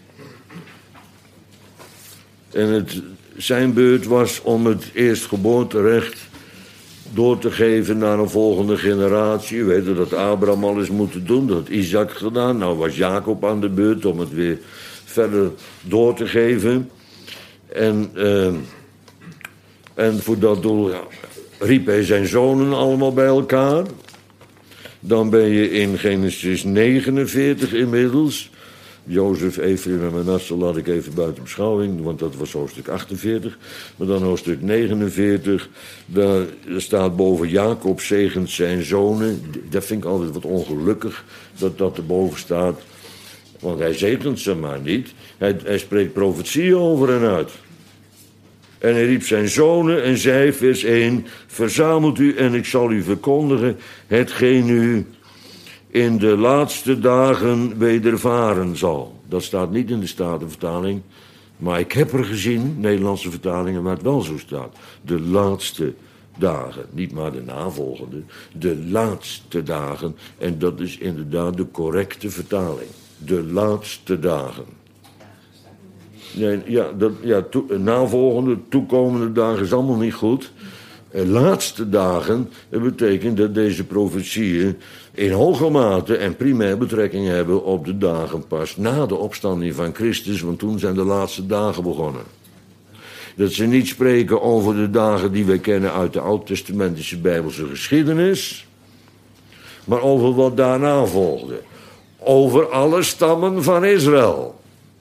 En het, zijn beurt was om het eerstgeboorterecht door te geven naar een volgende generatie. Je weet dat Abraham al eens moeten doen, dat had Isaac gedaan. Nou was Jacob aan de beurt om het weer verder door te geven. En, uh, en voor dat doel ja, riep hij zijn zonen allemaal bij elkaar. Dan ben je in Genesis negenenveertig inmiddels. Jozef, Efraim en Manasse laat ik even buiten beschouwing, want dat was hoofdstuk achtenveertig. Maar dan hoofdstuk negenenveertig, daar staat boven Jacob zegent zijn zonen. Dat vind ik altijd wat ongelukkig, dat dat erboven staat. Want hij zegent ze maar niet. Hij, hij spreekt profetieën over en uit. En hij riep zijn zonen en zei, vers één... Verzamelt u en ik zal u verkondigen hetgeen u in de laatste dagen wedervaren zal. Dat staat niet in de Statenvertaling. Maar ik heb er gezien, Nederlandse vertalingen, waar het wel zo staat. De laatste dagen. Niet maar de navolgende. De laatste dagen. En dat is inderdaad de correcte vertaling. De laatste dagen. Nee, ja, dat, ja to, navolgende, toekomende dagen is allemaal niet goed. En laatste dagen, dat betekent dat deze profetieën in hoge mate en primair betrekking hebben op de dagen pas na de opstanding van Christus, want toen zijn de laatste dagen begonnen. Dat ze niet spreken over de dagen die wij kennen uit de oud-testamentische Bijbelse geschiedenis, maar over wat daarna volgde. Over alle stammen van Israël.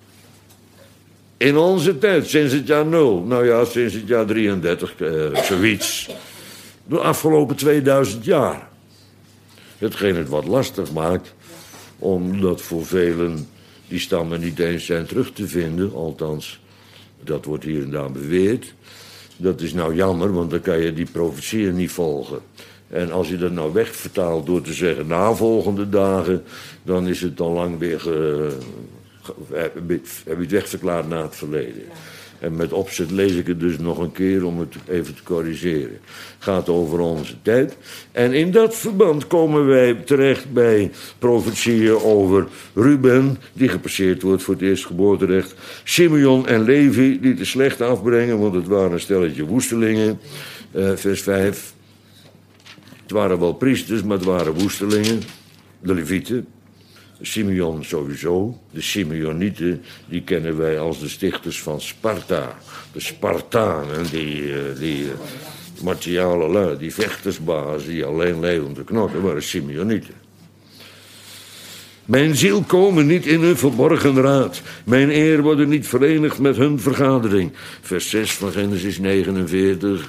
In onze tijd, sinds het jaar nul. Nou ja, sinds het jaar drieëndertig, eh, zoiets. De afgelopen tweeduizend jaar. Hetgeen het wat lastig maakt, omdat voor velen die stammen niet eens zijn terug te vinden. Althans, dat wordt hier en daar beweerd. Dat is nou jammer, want dan kan je die profetieën niet volgen. En als je dat nou wegvertaalt door te zeggen navolgende dagen, dan is het al lang weer ge, heb je het wegverklaard naar het verleden. En met opzet lees ik het dus nog een keer om het even te corrigeren. Het gaat over onze tijd. En in dat verband komen wij terecht bij profetieën over Ruben, die gepasseerd wordt voor het eerstgeboorterecht. Simeon en Levi, die te slecht afbrengen, want het waren een stelletje woestelingen. Uh, vers vijf. Het waren wel priesters, maar het waren woestelingen. De Levieten. Simeon sowieso. De Simeonieten, die kennen wij als de stichters van Sparta. De Spartanen, die, die uh, martiale lui, die vechtersbaas, die alleen levende knokken, waren Simeonieten. Mijn ziel komen niet in hun verborgen raad. Mijn eer worden niet verenigd met hun vergadering. Vers zes van Genesis negenenveertig.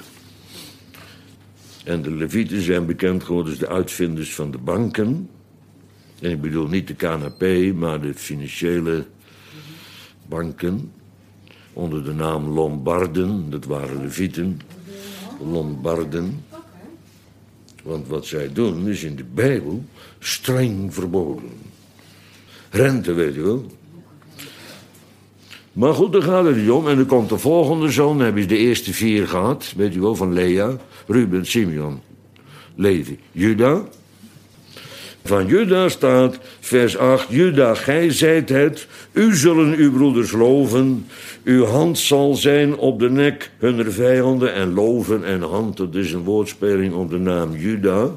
En de Levieten zijn bekend geworden als de uitvinders van de banken. En ik bedoel niet de K N P, maar de financiële banken. Onder de naam Lombarden, dat waren Levieten. Lombarden. Want wat zij doen is in de Bijbel streng verboden. Rente, weet je wel. Maar goed, daar gaat het niet om. En dan komt de volgende zoon, dan heb je de eerste vier gehad, weet je wel, van Lea. Ruben, Simeon, Levi, Juda. Van Juda staat, vers acht, Juda, gij zijt het, u zullen uw broeders loven, uw hand zal zijn op de nek hunner vijanden, en loven en hand, dat is een woordspeling op de naam Juda.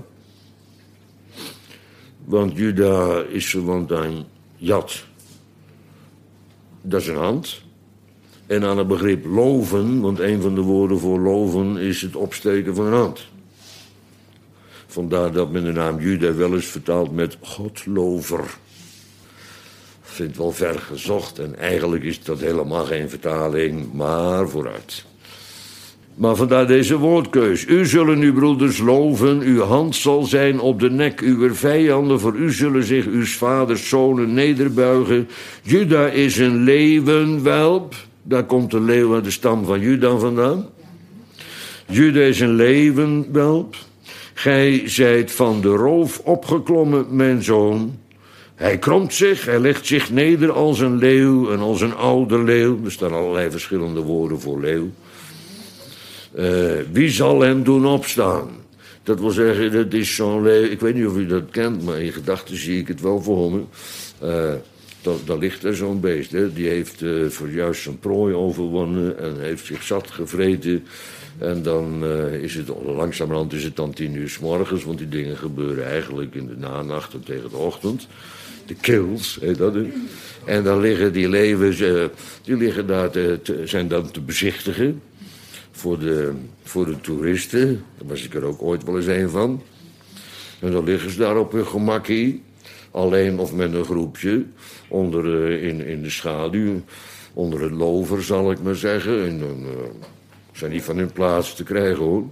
Want Juda is verwant aan Jad. Dat is een hand. En aan het begrip loven, want een van de woorden voor loven is het opsteken van een hand. Vandaar dat men de naam Juda wel eens vertaalt met Godlover. Ik vind het wel ver gezocht en eigenlijk is dat helemaal geen vertaling, maar vooruit. Maar vandaar deze woordkeus. U zullen uw broeders loven, uw hand zal zijn op de nek uw vijanden, voor u zullen zich uw vaders zonen nederbuigen. Juda is een leeuwenwelp, daar komt de leeuw uit de stam van Juda vandaan. Juda is een leeuwenwelp. Gij zijt van de roof opgeklommen, mijn zoon. Hij kromt zich, hij legt zich neder als een leeuw en als een oude leeuw. Er staan allerlei verschillende woorden voor leeuw. Uh, wie zal hem doen opstaan? Dat wil zeggen, dat is zo'n leeuw. Ik weet niet of u dat kent, maar in gedachten zie ik het wel voor me. Uh, Daar ligt er zo'n beest, hè. Die heeft uh, voor juist zijn prooi overwonnen en heeft zich zat gevreten. En dan uh, is het, langzamerhand is het dan tien uur 's morgens, want die dingen gebeuren eigenlijk in de nanacht en tegen de ochtend. De kills, heet dat. Hè. En dan liggen die leeuwen, uh, die liggen daar te, te, zijn dan te bezichtigen voor de, voor de toeristen. Daar was ik er ook ooit wel eens een van. En dan liggen ze daar op hun gemakkie, alleen of met een groepje, onder, uh, in, in de schaduw, onder het lover, zal ik maar zeggen. En dan uh, zijn die van hun plaats te krijgen, hoor.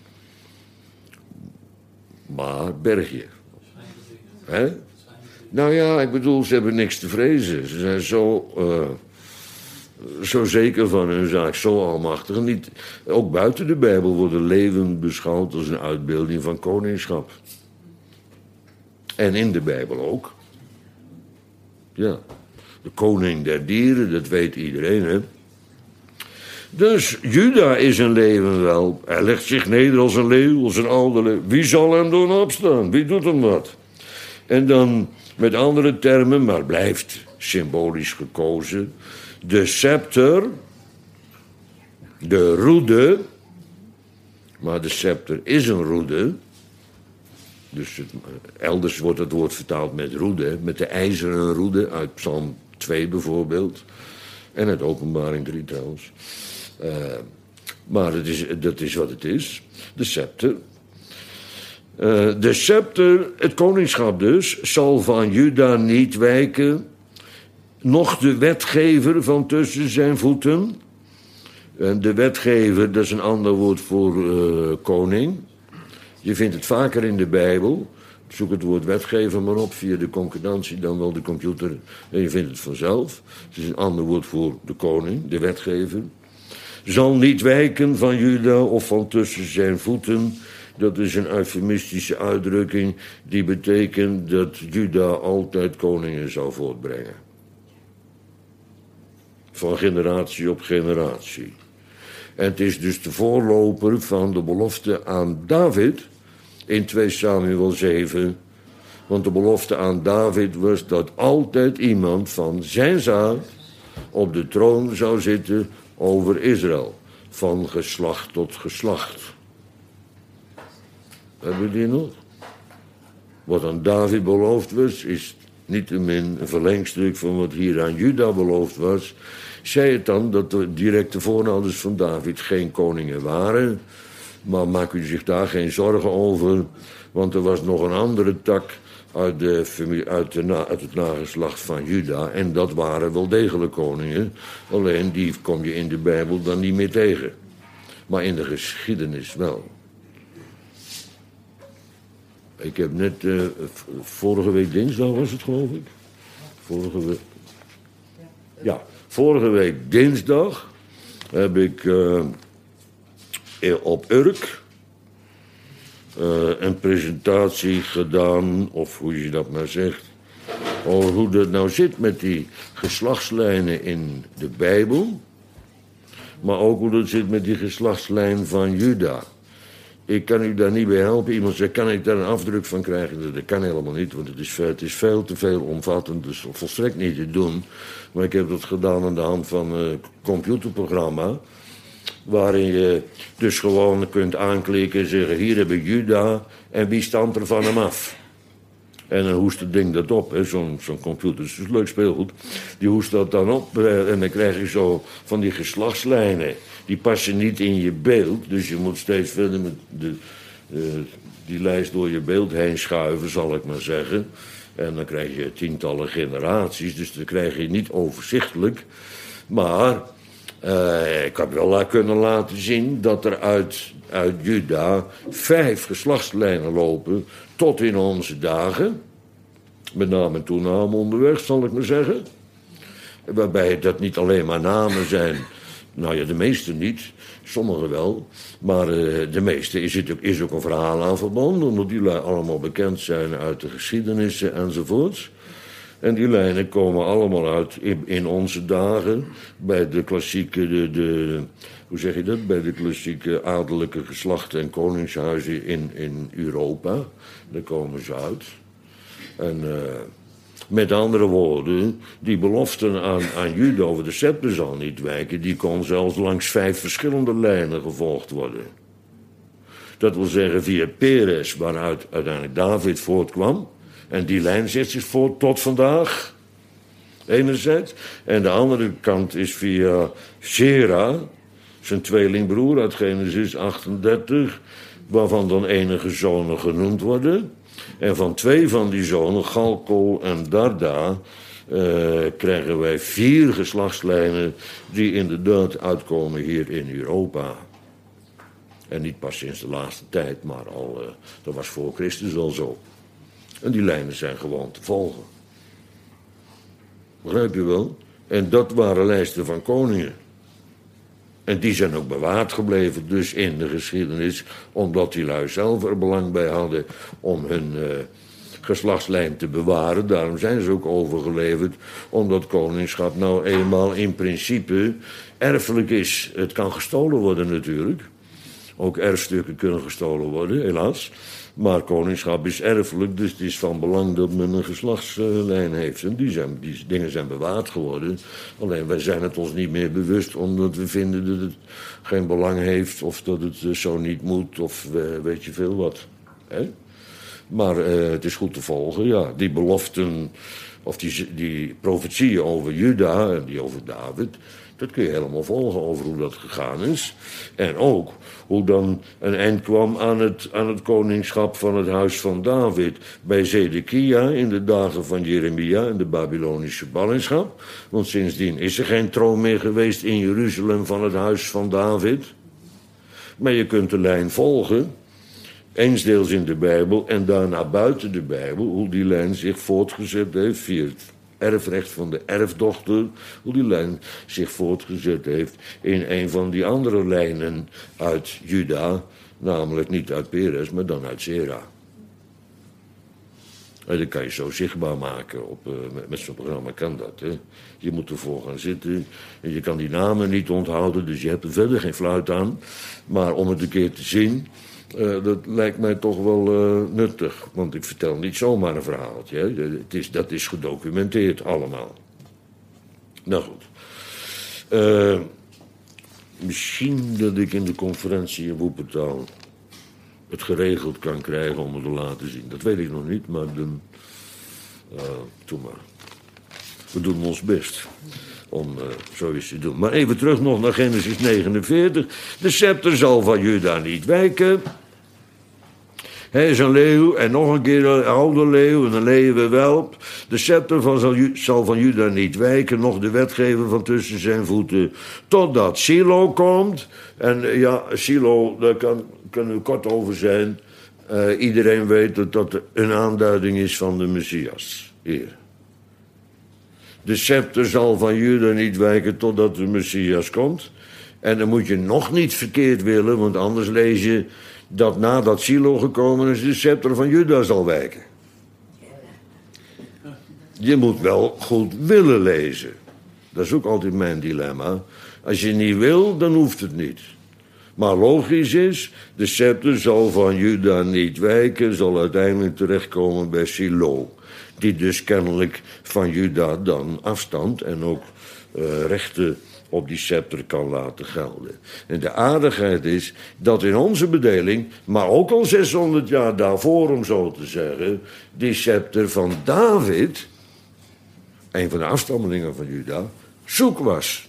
Maar bergje. Hè? Nou ja, ik bedoel, ze hebben niks te vrezen. Ze zijn zo, uh, zo zeker van hun zaak, zo almachtig. Niet, ook buiten de Bijbel worden leeuwen beschouwd als een uitbeelding van koningschap. En in de Bijbel ook. Ja, de koning der dieren, dat weet iedereen, hè. Dus Juda is een leeuwenwelp. Hij legt zich neder als een leeuw, als een oude leeuw. Wie zal hem doen opstaan? Wie doet hem wat? En dan met andere termen, maar blijft symbolisch gekozen, de scepter, de roede, maar de scepter is een roede. Dus het, elders wordt het woord vertaald met roede, met de ijzeren roede uit Psalm twee bijvoorbeeld. En uit Openbaring drie trouwens. Uh, maar het is, dat is wat het is. De scepter. Uh, de scepter, het koningschap dus, zal van Juda niet wijken. Nog de wetgever van tussen zijn voeten. En de wetgever, dat is een ander woord voor uh, koning. Je vindt het vaker in de Bijbel. Zoek het woord wetgever maar op via de concordantie, dan wel de computer. En je vindt het vanzelf. Het is een ander woord voor de koning, de wetgever. Zal niet wijken van Juda of van tussen zijn voeten. Dat is een eufemistische uitdrukking die betekent dat Juda altijd koningen zal voortbrengen. Van generatie op generatie. En het is dus de voorloper van de belofte aan David in twee Samuel zeven. Want de belofte aan David was dat altijd iemand van zijn zaad op de troon zou zitten over Israël. Van geslacht tot geslacht. Hebben we die nog? Wat aan David beloofd was, is niettemin een verlengstuk van wat hier aan Juda beloofd was. Zei het dan dat de directe voorouders van David geen koningen waren. Maar maak u zich daar geen zorgen over. Want er was nog een andere tak uit, de familie, uit, de, uit het nageslacht van Juda. En dat waren wel degelijk koningen. Alleen die kom je in de Bijbel dan niet meer tegen. Maar in de geschiedenis wel. Ik heb net, uh, vorige week dinsdag was het geloof ik. Vorige week. Ja, vorige week dinsdag heb ik uh, op Urk uh, een presentatie gedaan, of hoe je dat maar zegt, over hoe dat nou zit met die geslachtslijnen in de Bijbel, maar ook hoe dat zit met die geslachtslijn van Juda. Ik kan u daar niet bij helpen. Iemand zegt, kan ik daar een afdruk van krijgen? Dat kan helemaal niet, want het is, veel, het is veel te veel omvattend. Dus volstrekt niet te doen. Maar ik heb dat gedaan aan de hand van een computerprogramma. Waarin je dus gewoon kunt aanklikken en zeggen, hier heb ik Juda en wie stamt er van hem af? En dan hoest het ding dat op, zo'n zo'n computer, dat is leuk speelgoed. Die hoest dat dan op en dan krijg je zo van die geslachtslijnen. Die passen niet in je beeld, dus je moet steeds verder met de, uh, die lijst door je beeld heen schuiven, zal ik maar zeggen. En dan krijg je tientallen generaties, dus dan krijg je niet overzichtelijk. Maar uh, ik heb wel kunnen laten zien dat er uit, uit Juda vijf geslachtslijnen lopen tot in onze dagen. Met naam en toename onderweg, zal ik maar zeggen. Waarbij dat niet alleen maar namen zijn. Nou ja, de meeste niet. Sommigen wel. Maar uh, de meeste is, het ook, is ook een verhaal aan verbonden. Omdat die lui allemaal bekend zijn uit de geschiedenissen enzovoorts. En die lijnen komen allemaal uit in, in onze dagen. Bij de klassieke, de, de, hoe zeg je dat? Bij de klassieke adellijke geslachten en koningshuizen in, in Europa. Daar komen ze uit. En uh, met andere woorden, die beloften aan, aan Juda over de scepter zal niet wijken. Die kon zelfs langs vijf verschillende lijnen gevolgd worden. Dat wil zeggen via Peres, waaruit uiteindelijk David voortkwam. En die lijn zet zich voort tot vandaag. Enerzijds. En de andere kant is via Zera, zijn tweelingbroer uit Genesis achtendertig. Waarvan dan enige zonen genoemd worden. En van twee van die zonen, Galkol en Darda, uh, krijgen wij vier geslachtslijnen die inderdaad uitkomen hier in Europa. En niet pas sinds de laatste tijd, maar al, uh, dat was voor Christus al zo. En die lijnen zijn gewoon te volgen. Begrijp je wel? En dat waren lijsten van koningen. En die zijn ook bewaard gebleven, dus in de geschiedenis, omdat die lui zelf er belang bij hadden om hun uh, geslachtslijn te bewaren. Daarom zijn ze ook overgeleverd, omdat koningschap nou eenmaal in principe erfelijk is. Het kan gestolen worden natuurlijk. Ook erfstukken kunnen gestolen worden, helaas. Maar koningschap is erfelijk, dus het is van belang dat men een geslachtslijn heeft. En die, zijn, die dingen zijn bewaard geworden. Alleen wij zijn het ons niet meer bewust, omdat we vinden dat het geen belang heeft, of dat het zo niet moet, of weet je veel wat. Hè? Maar uh, het is goed te volgen, ja. Die beloften, of die, die profetieën over Juda en die over David, dat kun je helemaal volgen over hoe dat gegaan is. En ook hoe dan een eind kwam aan het, aan het koningschap van het huis van David bij Zedekia in de dagen van Jeremia en de Babylonische ballingschap. Want sindsdien is er geen troon meer geweest in Jeruzalem van het huis van David. Maar je kunt de lijn volgen, eensdeels in de Bijbel en daarna buiten de Bijbel, hoe die lijn zich voortgezet heeft via het erfrecht van de erfdochter, hoe die lijn zich voortgezet heeft in een van die andere lijnen uit Juda, namelijk niet uit Peres, maar dan uit Zera. En dat kan je zo zichtbaar maken, op, uh, met, met zo'n programma kan dat. Hè. Je moet ervoor gaan zitten en je kan die namen niet onthouden, dus je hebt er verder geen fluit aan. Maar om het een keer te zien, Uh, dat lijkt mij toch wel uh, nuttig. Want ik vertel niet zomaar een verhaaltje. Hè. Het is, dat is gedocumenteerd allemaal. Nou goed. Uh, misschien dat ik in de conferentie in Woepertaal het geregeld kan krijgen om het te laten zien. Dat weet ik nog niet, maar dan, uh, doe maar. We doen ons best om uh, zoiets te doen. Maar even terug nog naar Genesis negenenveertig. De scepter zal van Juda niet wijken. Hij is een leeuw en nog een keer een oude leeuw en een leeuwenwelp. De scepter van zal, zal van Juda niet wijken, nog de wetgever van tussen zijn voeten. Totdat Silo komt. En uh, ja, Silo, daar kan, kunnen we kort over zijn. Uh, iedereen weet dat dat een aanduiding is van de Messias. Hier. De scepter zal van Juda niet wijken totdat de Messias komt. En dan moet je nog niet verkeerd willen, want anders lees je dat nadat Silo gekomen is, de scepter van Juda zal wijken. Je moet wel goed willen lezen. Dat is ook altijd mijn dilemma. Als je niet wil, dan hoeft het niet. Maar logisch is, de scepter zal van Juda niet wijken, zal uiteindelijk terechtkomen bij Silo. Die dus kennelijk van Juda dan afstand en ook uh, rechten op die scepter kan laten gelden. En de aardigheid is dat in onze bedeling, maar ook al zeshonderd jaar daarvoor om zo te zeggen, die scepter van David, een van de afstammelingen van Juda, zoek was.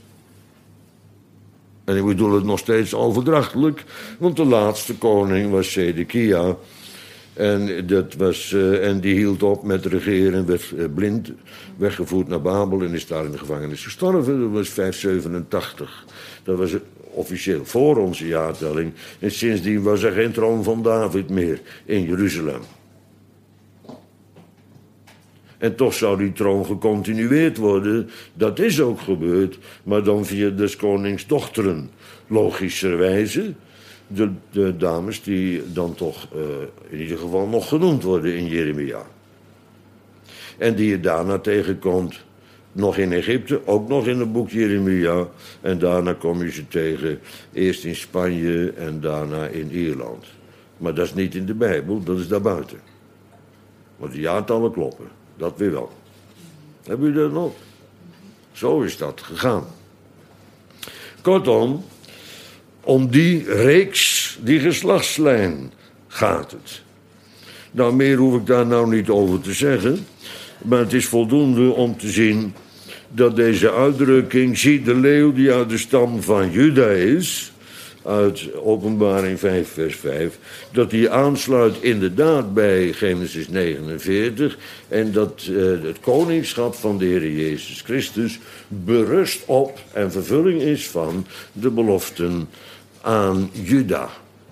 En ik bedoel het nog steeds overdrachtelijk, want de laatste koning was Zedekia. En, dat was, uh, en die hield op met regeren, werd uh, blind, weggevoerd naar Babel en is daar in de gevangenis gestorven. Dat was vijfhonderdzevenentachtig. Dat was officieel voor onze jaartelling. En sindsdien was er geen troon van David meer in Jeruzalem. En toch zou die troon gecontinueerd worden. Dat is ook gebeurd, maar dan via des konings dochteren. Logischerwijze de, de dames die dan toch uh, in ieder geval nog genoemd worden in Jeremia. En die je daarna tegenkomt, nog in Egypte, ook nog in het boek Jeremia. En daarna kom je ze tegen, eerst in Spanje en daarna in Ierland. Maar dat is niet in de Bijbel, dat is daarbuiten. Want de jaartallen kloppen, dat weer wel. Hebben jullie dat nog? Zo is dat gegaan. Kortom, om die reeks, die geslachtslijn gaat het. Nou, meer hoef ik daar nou niet over te zeggen. Maar het is voldoende om te zien dat deze uitdrukking, zie de leeuw die uit de stam van Juda is, uit Openbaring vijf vers vijf, dat die aansluit inderdaad bij Genesis negenenveertig en dat uh, het koningschap van de Heer Jezus Christus berust op en vervulling is van de beloften aan Juda.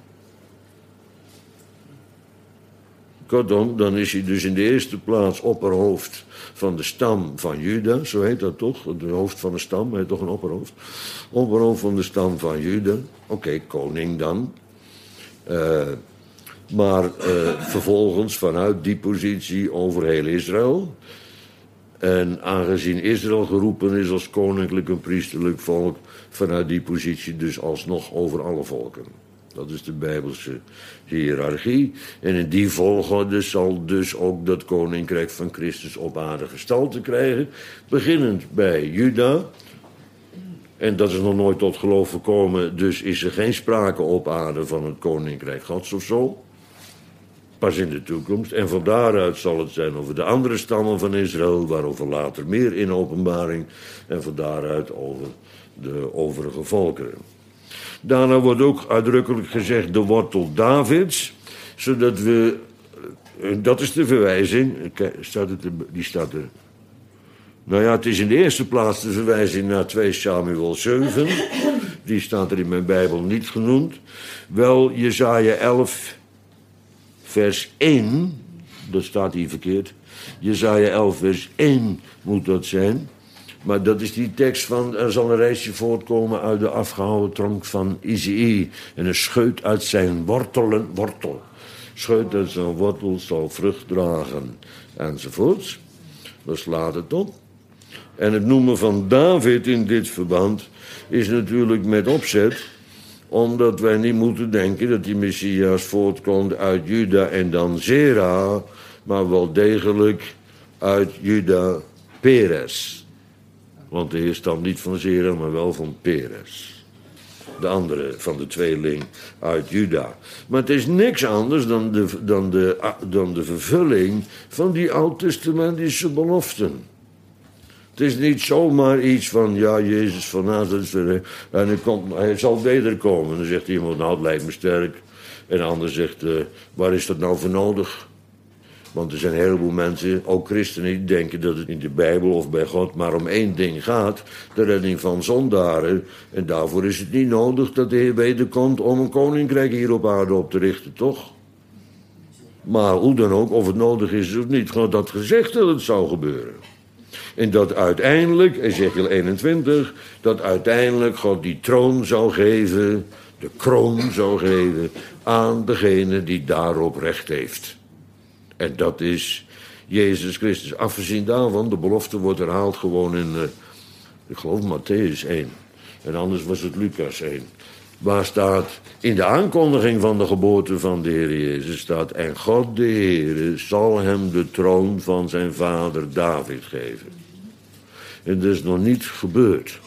Kortom, dan is hij dus in de eerste plaats opperhoofd van de stam van Juda. Zo heet dat toch? Het hoofd van de stam, heet toch een opperhoofd? Opperhoofd van de stam van Juda. Oké, okay, koning dan. Uh, maar uh, vervolgens vanuit die positie over heel Israël. En aangezien Israël geroepen is als koninklijk en priesterlijk volk, vanuit die positie dus alsnog over alle volken. Dat is de Bijbelse hiërarchie. En in die volgorde zal dus ook dat koninkrijk van Christus op aarde gestalte krijgen. Beginnend bij Juda. En dat is nog nooit tot geloof gekomen, dus is er geen sprake op aarde van het koninkrijk Gods of zo. Pas in de toekomst. En van daaruit zal het zijn over de andere stammen van Israël, waarover later meer in Openbaring. En van daaruit over de overige volkeren. Daarna wordt ook uitdrukkelijk gezegd de wortel Davids, zodat we, dat is de verwijzing, staat het, die staat er. Nou ja, het is in de eerste plaats de verwijzing naar twee Samuel zeven, die staat er in mijn Bijbel niet genoemd. Wel Jesaja elf, vers één, dat staat hier verkeerd, Jesaja elf, vers één moet dat zijn. Maar dat is die tekst van, er zal een reisje voortkomen uit de afgehouden tronk van Isaïe. En een scheut uit zijn wortelen, wortel. Scheut uit zijn wortel zal vrucht dragen, enzovoorts. Dat slaat het op. En het noemen van David in dit verband is natuurlijk met opzet, omdat wij niet moeten denken dat die Messias voortkomt uit Juda en dan Zera, maar wel degelijk uit Juda Perez. Want de Heer stamt niet van Zera, maar wel van Perez. De andere van de tweeling uit Juda. Maar het is niks anders dan de, dan de, dan de vervulling van die oud-testamentische beloften. Het is niet zomaar iets van, ja, Jezus van Nazareth, en hij, komt, hij zal wederkomen. Dan zegt iemand, nou, het lijkt me sterk. En de ander zegt, uh, waar is dat nou voor nodig? Want er zijn een heleboel mensen, ook christenen, die denken dat het in de Bijbel of bij God maar om één ding gaat. De redding van zondaren. En daarvoor is het niet nodig dat de Heer wederkomt om een koninkrijk hier op aarde op te richten, toch? Maar hoe dan ook, of het nodig is of niet, God had gezegd dat het zou gebeuren. En dat uiteindelijk, Ezekiel eenentwintig, dat uiteindelijk God die troon zou geven, de kroon zou geven, aan degene die daarop recht heeft. En dat is Jezus Christus. Afgezien daarvan, de belofte wordt herhaald gewoon in, uh, ik geloof, Matthäus één. En anders was het Lucas één. Waar staat, in de aankondiging van de geboorte van de Heer Jezus staat, en God de Heer zal hem de troon van zijn vader David geven. En dat is nog niet gebeurd.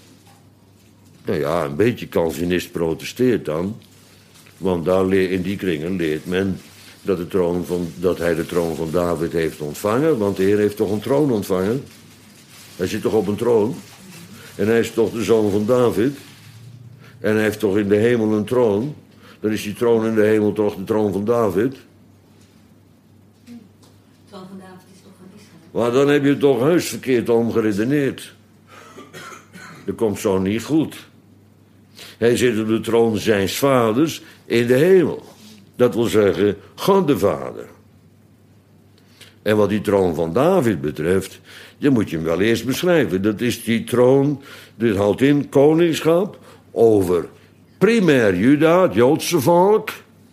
Nou ja, een beetje Calvinist protesteert dan. Want daar leer, in die kringen leert men dat, de troon van, dat hij de troon van David heeft ontvangen. Want de Heer heeft toch een troon ontvangen? Hij zit toch op een troon? En hij is toch de zoon van David? En hij heeft toch in de hemel een troon? Dan is die troon in de hemel toch de troon van David? De troon van David is toch van Israël? Maar dan heb je toch heus verkeerd omgeredeneerd. Dat komt zo niet goed. Hij zit op de troon zijns vaders in de hemel. Dat wil zeggen, God de Vader. En wat die troon van David betreft, dan moet je hem wel eerst beschrijven. Dat is die troon, dit houdt in koningschap over primair Juda, het Joodse volk.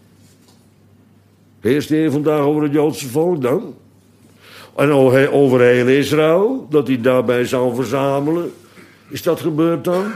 Eerst hier vandaag over het Joodse volk dan. En over heel Israël, dat hij daarbij zou verzamelen. Is dat gebeurd dan?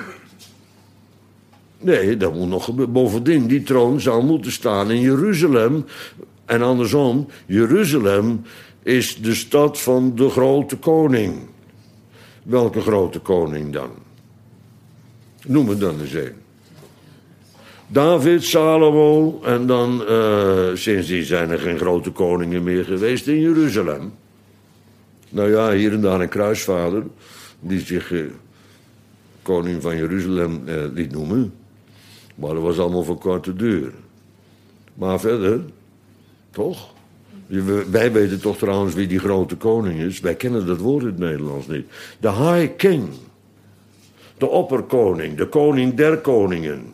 Nee, dat moet nog gebeuren. Bovendien, die troon zou moeten staan in Jeruzalem. En andersom, Jeruzalem is de stad van de grote koning. Welke grote koning dan? Noem het dan eens een. David, Salomo en dan, uh, sindsdien zijn er geen grote koningen meer geweest in Jeruzalem. Nou ja, hier en daar een kruisvader die zich uh, koning van Jeruzalem uh, liet noemen. Maar dat was allemaal voor korte duur. Maar verder, toch? Wij weten toch trouwens wie die grote koning is. Wij kennen dat woord in het Nederlands niet. De High King. De opperkoning, de koning der koningen.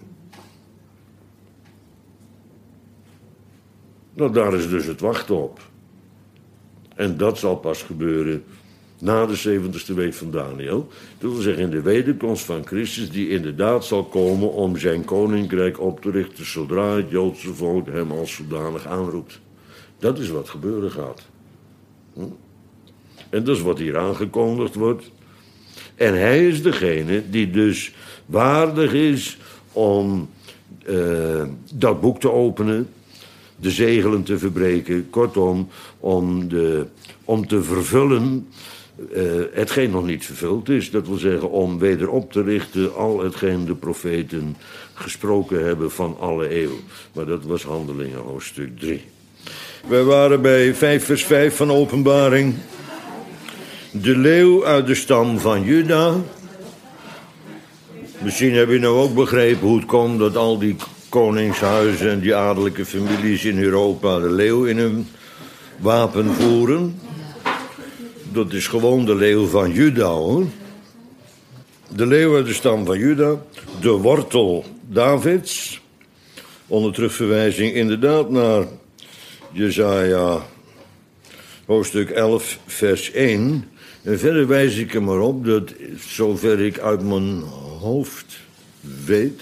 Nou, daar is dus het wachten op. En dat zal pas gebeuren na de zeventigste week van Daniel. Dat wil zeggen in de wederkomst van Christus, die inderdaad zal komen om zijn koninkrijk op te richten, zodra het Joodse volk hem als zodanig aanroept. Dat is wat gebeuren gaat. Hm? En dat is wat hier aangekondigd wordt. En hij is degene die dus waardig is om uh, dat boek te openen, de zegelen te verbreken, kortom, om, de, om te vervullen uh, hetgeen nog niet vervuld is. Dat wil zeggen om wederop te richten al hetgeen de profeten gesproken hebben van alle eeuw. Maar dat was Handelingen hoofdstuk drie. Wij waren bij vijf vers vijf van Openbaring. De leeuw uit de stam van Juda. Misschien heb je nou ook begrepen hoe het komt dat al die koningshuizen en die adellijke families in Europa de leeuw in hun wapen voeren. Dat is gewoon de leeuw van Juda, hoor. De leeuw uit de stam van Juda, de wortel Davids. Onder terugverwijzing inderdaad naar Jesaja hoofdstuk elf vers één. En verder wijs ik er maar op dat, zover ik uit mijn hoofd weet,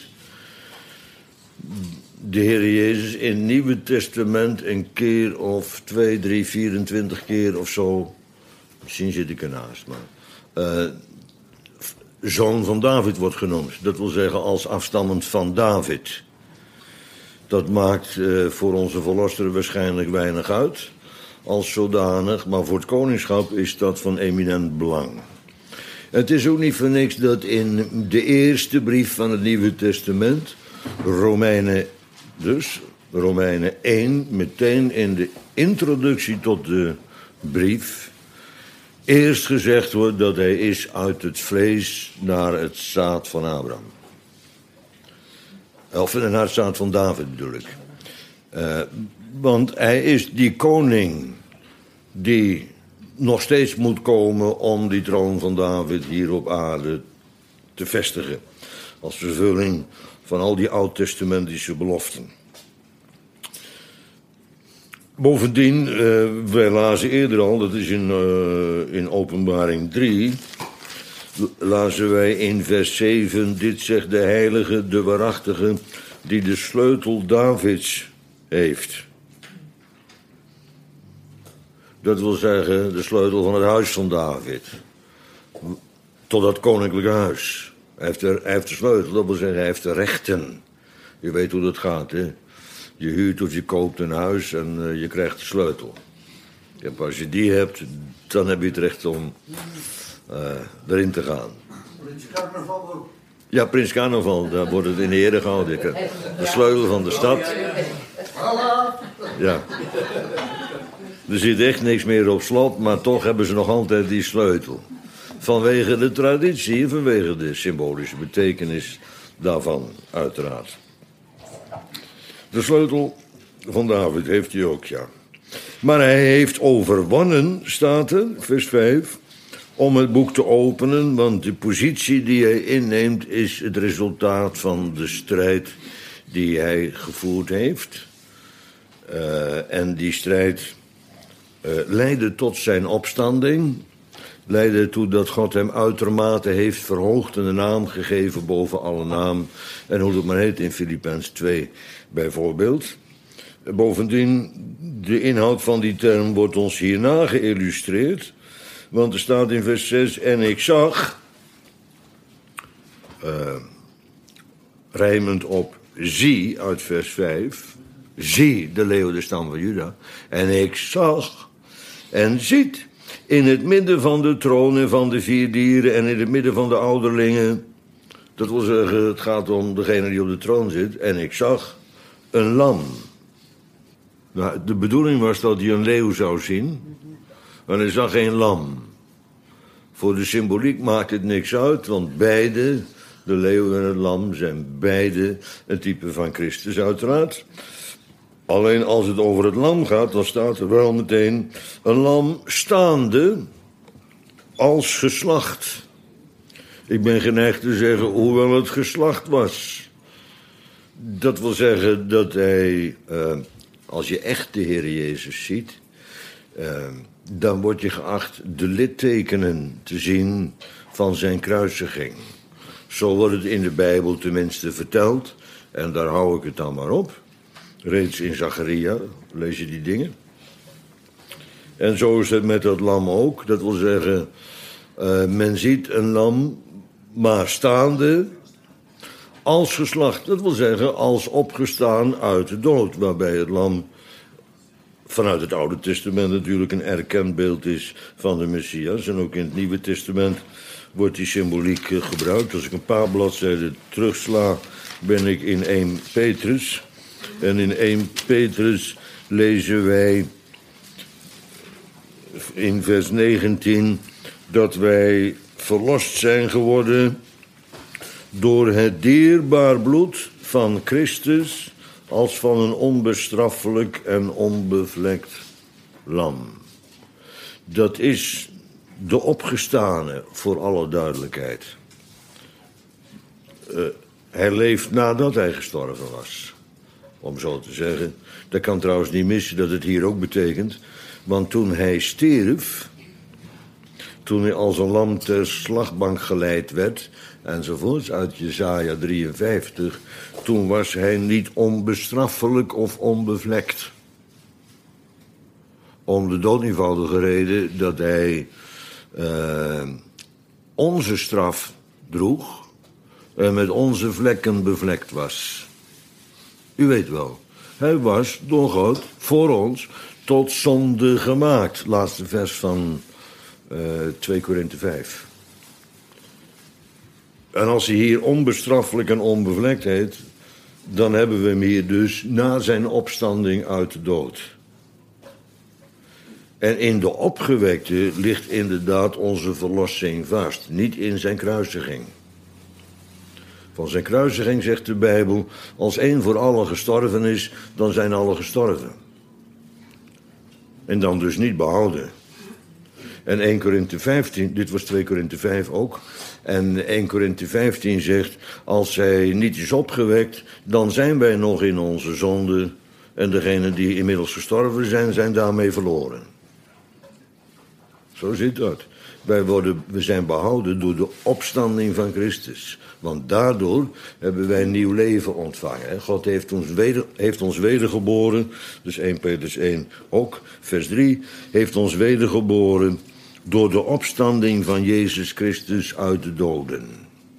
de Heer Jezus in het Nieuwe Testament een keer of twee, drie, vierentwintig keer of zo, misschien zit ik ernaast, maar uh, zoon van David wordt genoemd. Dat wil zeggen als afstammend van David. Dat maakt uh, voor onze verlosser waarschijnlijk weinig uit als zodanig, maar voor het koningschap is dat van eminent belang. Het is ook niet voor niks dat in de eerste brief van het Nieuwe Testament, Romeinen dus, Romeinen één, meteen in de introductie tot de brief, eerst gezegd wordt dat hij is uit het vlees naar het zaad van Abraham. Of naar het zaad van David bedoel ik. Uh, want hij is die koning die nog steeds moet komen om die troon van David hier op aarde te vestigen. Als vervulling van al die oud-testamentische beloften. Bovendien, uh, wij lazen eerder al, dat is in, uh, in Openbaring drie, lazen wij in vers zeven, dit zegt de heilige, de waarachtige, die de sleutel Davids heeft. Dat wil zeggen, de sleutel van het huis van David. Tot dat koninklijke huis. Hij heeft, er, hij heeft de sleutel, dat wil zeggen, hij heeft de rechten. Je weet hoe dat gaat, hè. Je huurt of je koopt een huis en uh, je krijgt de sleutel. Ja, als je die hebt, dan heb je het recht om uh, erin te gaan. Prins Carnaval ook. Ja, Prins Carnaval, daar wordt het in ere gehouden. De sleutel van de stad. Ja. Er zit echt niks meer op slot, maar toch hebben ze nog altijd die sleutel. Vanwege de traditie, vanwege de symbolische betekenis daarvan, uiteraard. De sleutel van David heeft hij ook, ja. Maar hij heeft overwonnen, staat er, vers vijf, om het boek te openen, want de positie die hij inneemt is het resultaat van de strijd die hij gevoerd heeft. Uh, en die strijd uh, leidde tot zijn opstanding. Leidde ertoe dat God hem uitermate heeft verhoogd en een naam gegeven boven alle naam. En hoe dat maar heet in Filippenzen twee bijvoorbeeld. Bovendien, de inhoud van die term wordt ons hierna geïllustreerd. Want er staat in vers zes, en ik zag, uh, rijmend op zie uit vers vijf, zie de leeuw de stam van Juda. En ik zag en ziet in het midden van de troon en van de vier dieren en in het midden van de ouderlingen. Dat wil zeggen, het gaat om degene die op de troon zit. En ik zag een lam. Nou, de bedoeling was dat hij een leeuw zou zien, maar hij zag geen lam. Voor de symboliek maakt het niks uit, want beide, de leeuw en het lam, zijn beide een type van Christus uiteraard. Alleen als het over het lam gaat, dan staat er wel meteen een lam staande als geslacht. Ik ben geneigd te zeggen, hoewel het geslacht was. Dat wil zeggen dat hij, uh, als je echt de Heer Jezus ziet, uh, dan word je geacht de littekenen te zien van zijn kruisiging. Zo wordt het in de Bijbel tenminste verteld, en daar hou ik het dan maar op. Reeds in Zacharia lees je die dingen. En zo is het met dat lam ook. Dat wil zeggen, uh, men ziet een lam, maar staande als geslacht. Dat wil zeggen, als opgestaan uit de dood. Waarbij het lam vanuit het Oude Testament natuurlijk een erkend beeld is van de Messias. En ook in het Nieuwe Testament wordt die symboliek uh, gebruikt. Als ik een paar bladzijden terugsla, ben ik in Eerste Petrus. En in Eerste Petrus lezen wij in vers negentien dat wij verlost zijn geworden door het dierbaar bloed van Christus als van een onbestraffelijk en onbevlekt lam. Dat is de opgestane, voor alle duidelijkheid. Uh, hij leeft nadat hij gestorven was. Om zo te zeggen. Dat kan trouwens niet missen dat het hier ook betekent. Want toen hij stierf, toen hij als een lam ter slagbank geleid werd, enzovoorts, uit Jesaja drieënvijftig, toen was hij niet onbestraffelijk of onbevlekt. Om de dood eenvoudige reden dat hij uh, onze straf droeg en met onze vlekken bevlekt was. U weet wel, hij was door God voor ons tot zonde gemaakt. Laatste vers van uh, twee Korinthe vijf. En als hij hier onbestraffelijk en onbevlekt heet, dan hebben we hem hier dus na zijn opstanding uit de dood. En in de opgewekte ligt inderdaad onze verlossing vast, niet in zijn kruisiging. Van zijn kruisiging zegt de Bijbel, als één voor allen gestorven is, dan zijn allen gestorven. En dan dus niet behouden. En Eerste Korinthe vijftien, dit was twee Korinthe vijf ook. En Eerste Korinthe vijftien zegt, als hij niet is opgewekt, dan zijn wij nog in onze zonde. En degenen die inmiddels gestorven zijn, zijn daarmee verloren. Zo zit dat. Wij worden, we zijn behouden door de opstanding van Christus. Want daardoor hebben wij een nieuw leven ontvangen. God heeft ons, weder, heeft ons wedergeboren, dus Eerste Petrus één ook, vers drie, heeft ons wedergeboren door de opstanding van Jezus Christus uit de doden.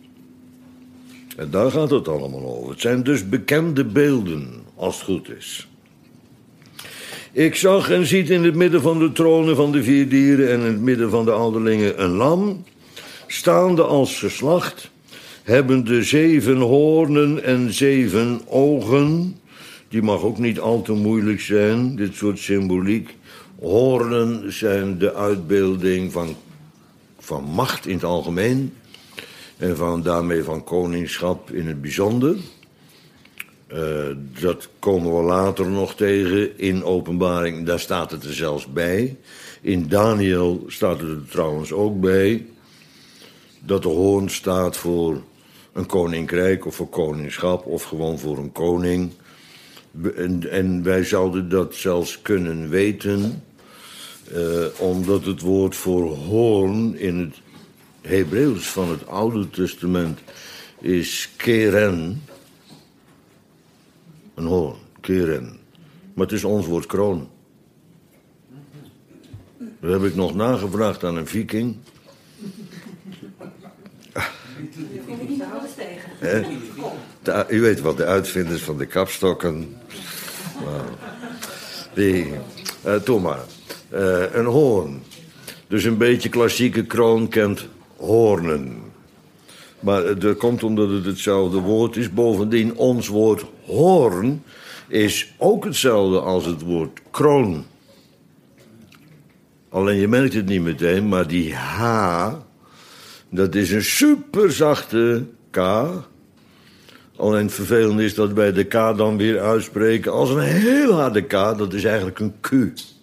En daar gaat het allemaal over. Het zijn dus bekende beelden, als het goed is. Ik zag en ziet in het midden van de tronen van de vier dieren en in het midden van de ouderlingen een lam, staande als geslacht, hebbende zeven hoornen en zeven ogen. Die mag ook niet al te moeilijk zijn, dit soort symboliek. Hoornen zijn de uitbeelding van, van macht in het algemeen en van, daarmee van koningschap in het bijzonder. Uh, dat komen we later nog tegen in Openbaring, daar staat het er zelfs bij. In Daniel staat het er trouwens ook bij dat de hoorn staat voor een koninkrijk of voor koningschap of gewoon voor een koning. En, en wij zouden dat zelfs kunnen weten Uh, omdat het woord voor hoorn in het Hebreeuws van het Oude Testament is keren. Een hoorn, keren. Maar het is ons woord kroon. Dat heb ik nog nagevraagd aan een viking. Kom ik niet meer alles tegen. He? De, u weet wat de uitvinders van de kapstokken. Nou, die, uh, Tom maar. Uh, een hoorn. Dus een beetje klassieke kroon kent hoornen. Maar dat komt omdat het hetzelfde woord is. Bovendien, ons woord hoorn is ook hetzelfde als het woord kroon. Alleen je merkt het niet meteen, maar die H, dat is een superzachte K. Alleen het vervelende is dat wij de K dan weer uitspreken als een heel harde K. Dat is eigenlijk een Q.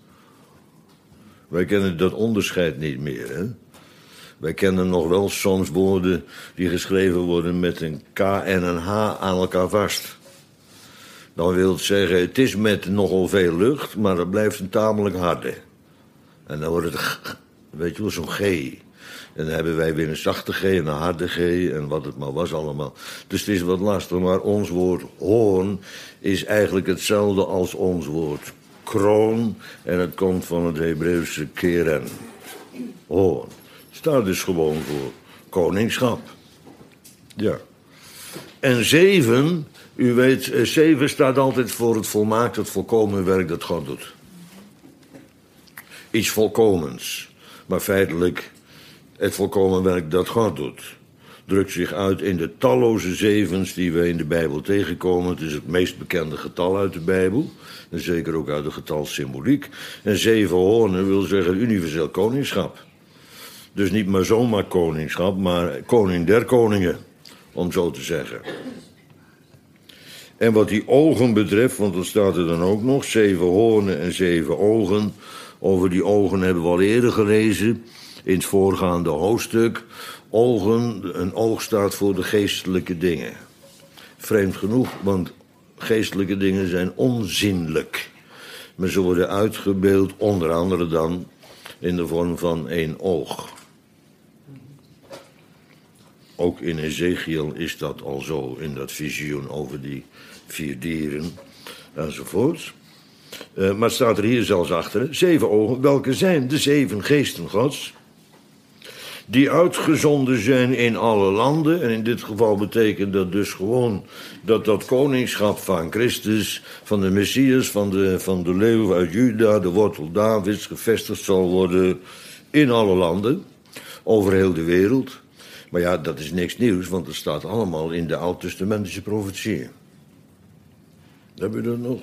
Wij kennen dat onderscheid niet meer, hè. Wij kennen nog wel soms woorden die geschreven worden met een K en een H aan elkaar vast. Dan wil het zeggen, het is met nogal veel lucht, maar het blijft een tamelijk harde. En dan wordt het, g, weet je wel, zo'n G. En dan hebben wij weer een zachte G en een harde G en wat het maar was allemaal. Dus het is wat lastig, maar ons woord hoorn is eigenlijk hetzelfde als ons woord kroon. En het komt van het Hebreeuwse keren. Hoorn. Staat dus gewoon voor koningschap. Ja. En zeven, u weet, zeven staat altijd voor het volmaakt, het volkomen werk dat God doet. Iets volkomens. Maar feitelijk, het volkomen werk dat God doet, drukt zich uit in de talloze zevens die we in de Bijbel tegenkomen. Het is het meest bekende getal uit de Bijbel. En zeker ook uit de getalsymboliek. En zeven hoornen wil zeggen universeel koningschap. Dus niet maar zomaar koningschap, maar koning der koningen, om zo te zeggen. En wat die ogen betreft, want dat staat er dan ook nog, zeven hoornen en zeven ogen. Over die ogen hebben we al eerder gelezen, in het voorgaande hoofdstuk. Ogen, een oog staat voor de geestelijke dingen. Vreemd genoeg, want geestelijke dingen zijn onzienlijk. Maar ze worden uitgebeeld, onder andere dan, in de vorm van één oog. Ook in Ezekiel is dat al zo, in dat visioen over die vier dieren, enzovoort. Uh, maar het staat er hier zelfs achter, zeven ogen, welke zijn de zeven geesten Gods, die uitgezonden zijn in alle landen. En in dit geval betekent dat dus gewoon dat dat koningschap van Christus, van de Messias, van de, van de leeuw uit Juda, de wortel Davids, gevestigd zal worden in alle landen, over heel de wereld. Maar ja, dat is niks nieuws, want het staat allemaal in de oud-testamentische profetieën. Hebben we dat nog?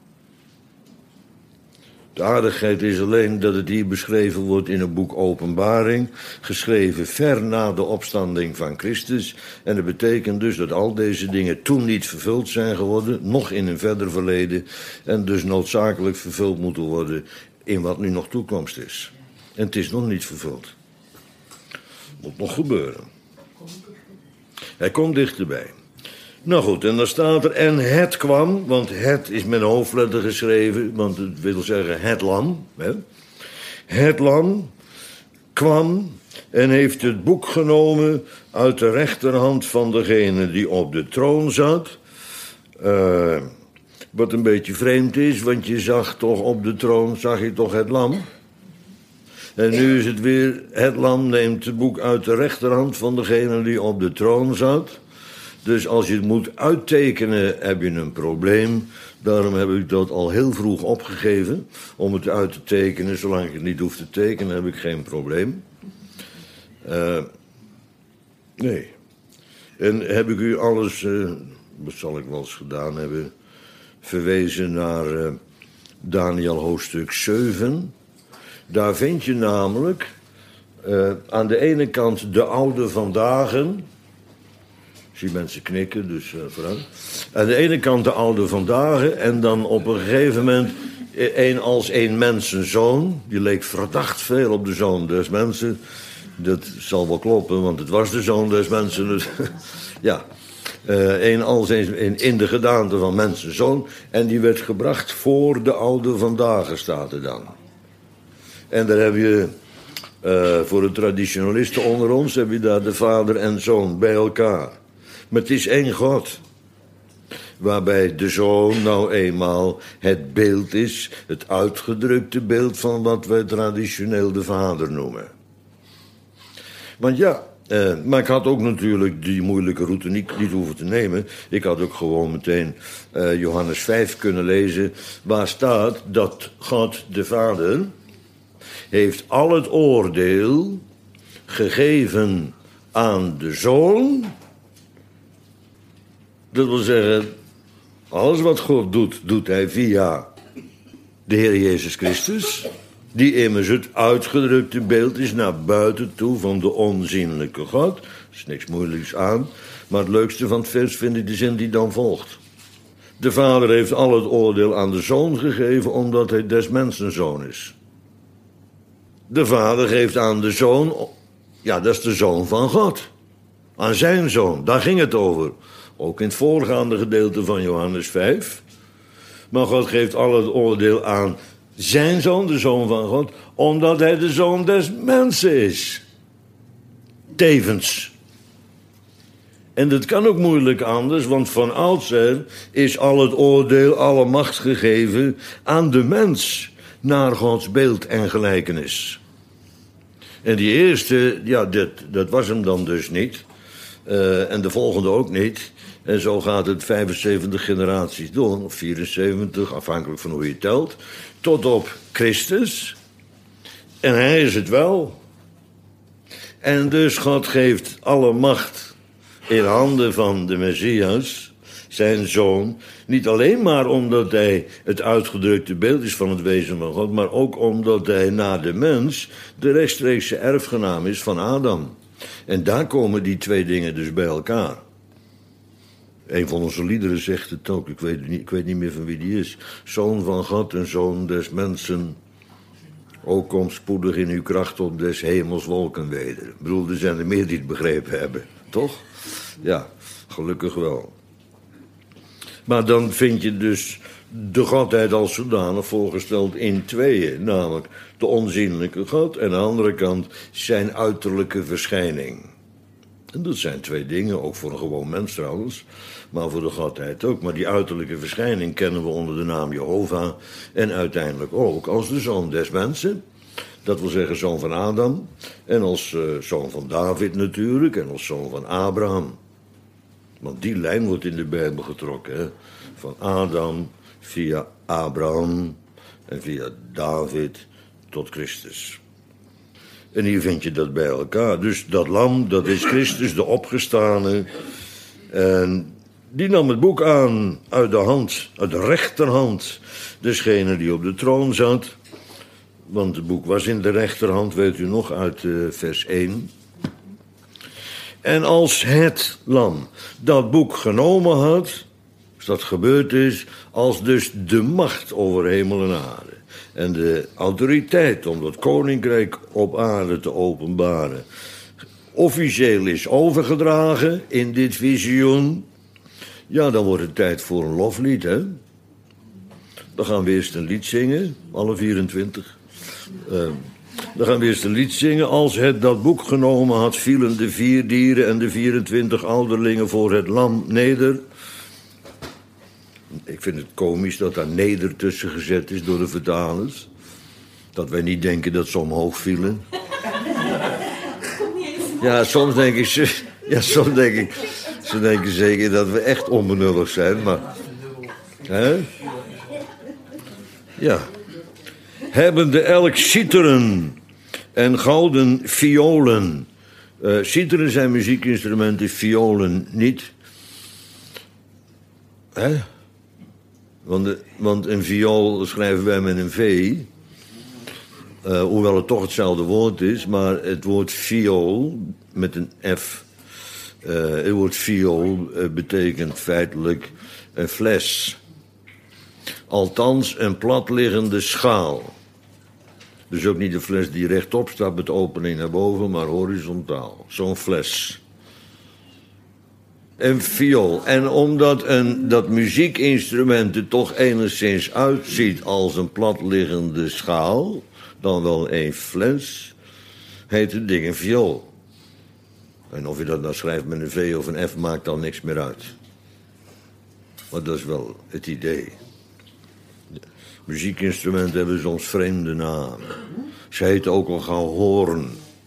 De aardigheid is alleen dat het hier beschreven wordt in het boek Openbaring, geschreven ver na de opstanding van Christus. En dat betekent dus dat al deze dingen toen niet vervuld zijn geworden, nog in een verder verleden, en dus noodzakelijk vervuld moeten worden in wat nu nog toekomst is. En het is nog niet vervuld. Moet nog gebeuren. Hij komt dichterbij. Nou goed, en dan staat er, en het kwam, want het is met een hoofdletter geschreven, want het wil zeggen het lam. Hè? Het lam kwam en heeft het boek genomen uit de rechterhand van degene die op de troon zat. Uh, wat een beetje vreemd is, want je zag toch op de troon, zag je toch het lam? En nu is het weer, het lam neemt het boek uit de rechterhand van degene die op de troon zat. Dus als je het moet uittekenen, heb je een probleem. Daarom heb ik dat al heel vroeg opgegeven, om het uit te tekenen. Zolang ik het niet hoef te tekenen, heb ik geen probleem. Uh, nee. En heb ik u alles, uh, dat zal ik wel eens gedaan hebben, verwezen naar uh, Daniel hoofdstuk zeven. Daar vind je namelijk uh, aan de ene kant de oude vandagen. Ik zie mensen knikken, dus uh, vooruit. Aan de ene kant de oude vandagen en dan op een gegeven moment een als een mensenzoon. Die leek verdacht veel op de zoon des mensen. Dat zal wel kloppen, want het was de zoon des mensen. Dus, ja, uh, een als een in, in de gedaante van mensenzoon. En die werd gebracht voor de oude vandagen, staat er dan. En daar heb je, uh, voor de traditionalisten onder ons, heb je daar de vader en zoon bij elkaar. Maar het is één God. Waarbij de zoon nou eenmaal het beeld is, het uitgedrukte beeld van wat wij traditioneel de vader noemen. Want ja, uh, maar ik had ook natuurlijk die moeilijke route niet, niet hoeven te nemen. Ik had ook gewoon meteen uh, Johannes vijf kunnen lezen, waar staat dat God de Vader heeft al het oordeel gegeven aan de Zoon. Dat wil zeggen, alles wat God doet, doet hij via de Heer Jezus Christus, die immers het uitgedrukte beeld is naar buiten toe van de onzienlijke God. Er is niks moeilijks aan, maar het leukste van het vers vind ik de zin die dan volgt. De Vader heeft al het oordeel aan de Zoon gegeven, omdat hij des mensen zoon is. De Vader geeft aan de Zoon, ja, dat is de Zoon van God. Aan zijn Zoon, daar ging het over. Ook in het voorgaande gedeelte van Johannes vijf. Maar God geeft al het oordeel aan zijn Zoon, de Zoon van God, omdat hij de Zoon des mensen is. Tevens. En dat kan ook moeilijk anders, want van oudsher is al het oordeel, alle macht gegeven aan de mens, naar Gods beeld en gelijkenis. En die eerste, ja, dat, dat was hem dan dus niet. Uh, en de volgende ook niet. En zo gaat het vijfenzeventig generaties door, of vierenzeventig, afhankelijk van hoe je telt, tot op Christus. En hij is het wel. En dus God geeft alle macht in handen van de Messias, zijn Zoon, niet alleen maar omdat hij het uitgedrukte beeld is van het wezen van God, maar ook omdat hij na de mens de rechtstreekse erfgenaam is van Adam. En daar komen die twee dingen dus bij elkaar. Een van onze liederen zegt het ook, ik weet niet, ik weet niet meer van wie die is. Zoon van God en zoon des mensen, o kom spoedig in uw kracht op des hemels wolken weder. Ik bedoel, er zijn er meer die het begrepen hebben, toch? Ja, gelukkig wel. Maar dan vind je dus de Godheid als zodanig voorgesteld in tweeën. Namelijk de onzienlijke God en aan de andere kant zijn uiterlijke verschijning. En dat zijn twee dingen, ook voor een gewoon mens trouwens, maar voor de Godheid ook. Maar die uiterlijke verschijning kennen we onder de naam Jehovah en uiteindelijk ook als de zoon des mensen. Dat wil zeggen zoon van Adam en als uh, zoon van David natuurlijk en als zoon van Abraham. Want die lijn wordt in de Bijbel getrokken, hè? Van Adam via Abraham en via David tot Christus. En hier vind je dat bij elkaar. Dus dat lam, dat is Christus, de opgestane. En die nam het boek aan uit de hand, uit de rechterhand, desgene die op de troon zat. Want het boek was in de rechterhand, weet u nog, uit uh, vers één. En als het lam dat boek genomen had, als dat gebeurd is, als dus de macht over hemel en aarde en de autoriteit om dat koninkrijk op aarde te openbaren officieel is overgedragen in dit visioen, ja, dan wordt het tijd voor een loflied, hè. Dan gaan we eerst een lied zingen, alle vierentwintig. Uh, dan gaan we eerst een lied zingen. Als het dat boek genomen had, vielen de vier dieren en de vierentwintig ouderlingen voor het lam neder. Ik vind het komisch dat daar neder tussen gezet is door de vertalers. Dat wij niet denken dat ze omhoog vielen. Ja, soms denk ik, ze, ja, soms denk ik, ze denken zeker dat we echt onbenullig zijn, maar, hè? Ja. Hebbende elk citeren en gouden violen. Uh, citeren zijn muziekinstrumenten, violen niet. Hè? Want, de, want een viool schrijven wij met een V. Uh, hoewel het toch hetzelfde woord is, maar het woord viool met een F. Uh, het woord viool uh, betekent feitelijk een fles. Althans een platliggende schaal. Dus ook niet een fles die rechtop staat met de opening naar boven, maar horizontaal. Zo'n fles. Een viool. En omdat een, dat muziekinstrument er toch enigszins uitziet als een platliggende schaal, dan wel één fles, heet het ding een viool. En of je dat nou schrijft met een V of een F, maakt dan niks meer uit. Maar dat is wel het idee. Muziekinstrumenten hebben soms vreemde namen. Ze heten ook al gauw hoorn.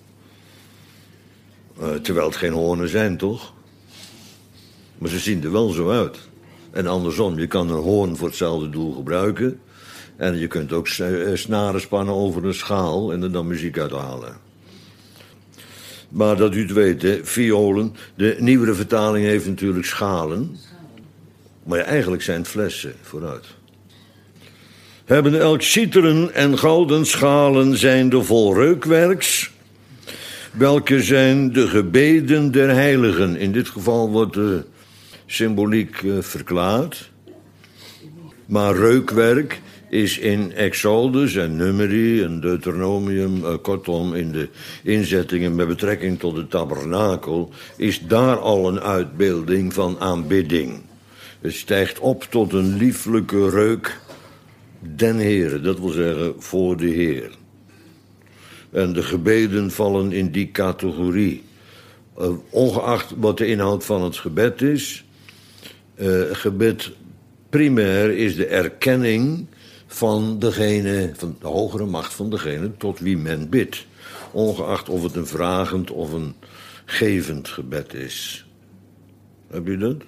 Uh, terwijl het geen hoornen zijn, toch? Maar ze zien er wel zo uit. En andersom, je kan een hoorn voor hetzelfde doel gebruiken. En je kunt ook snaren spannen over een schaal en er dan muziek uithalen. Maar dat u het weet, hè, violen. De nieuwere vertaling heeft natuurlijk schalen. Maar ja, eigenlijk zijn het flessen, vooruit. Hebben elk citeren en gouden schalen zijn de vol reukwerks. Welke zijn de gebeden der heiligen. In dit geval wordt de symboliek uh, verklaard. Maar reukwerk is in Exodus en Numeri en Deuteronomium, uh, kortom in de inzettingen met betrekking tot de tabernakel, is daar al een uitbeelding van aanbidding. Het stijgt op tot een lieflijke reuk den Heere, dat wil zeggen voor de Heer. En de gebeden vallen in die categorie. Uh, ongeacht wat de inhoud van het gebed is, uh, gebed primair is de erkenning van degene, van de hogere macht van degene tot wie men bidt. Ongeacht of het een vragend of een gevend gebed is. Heb je dat?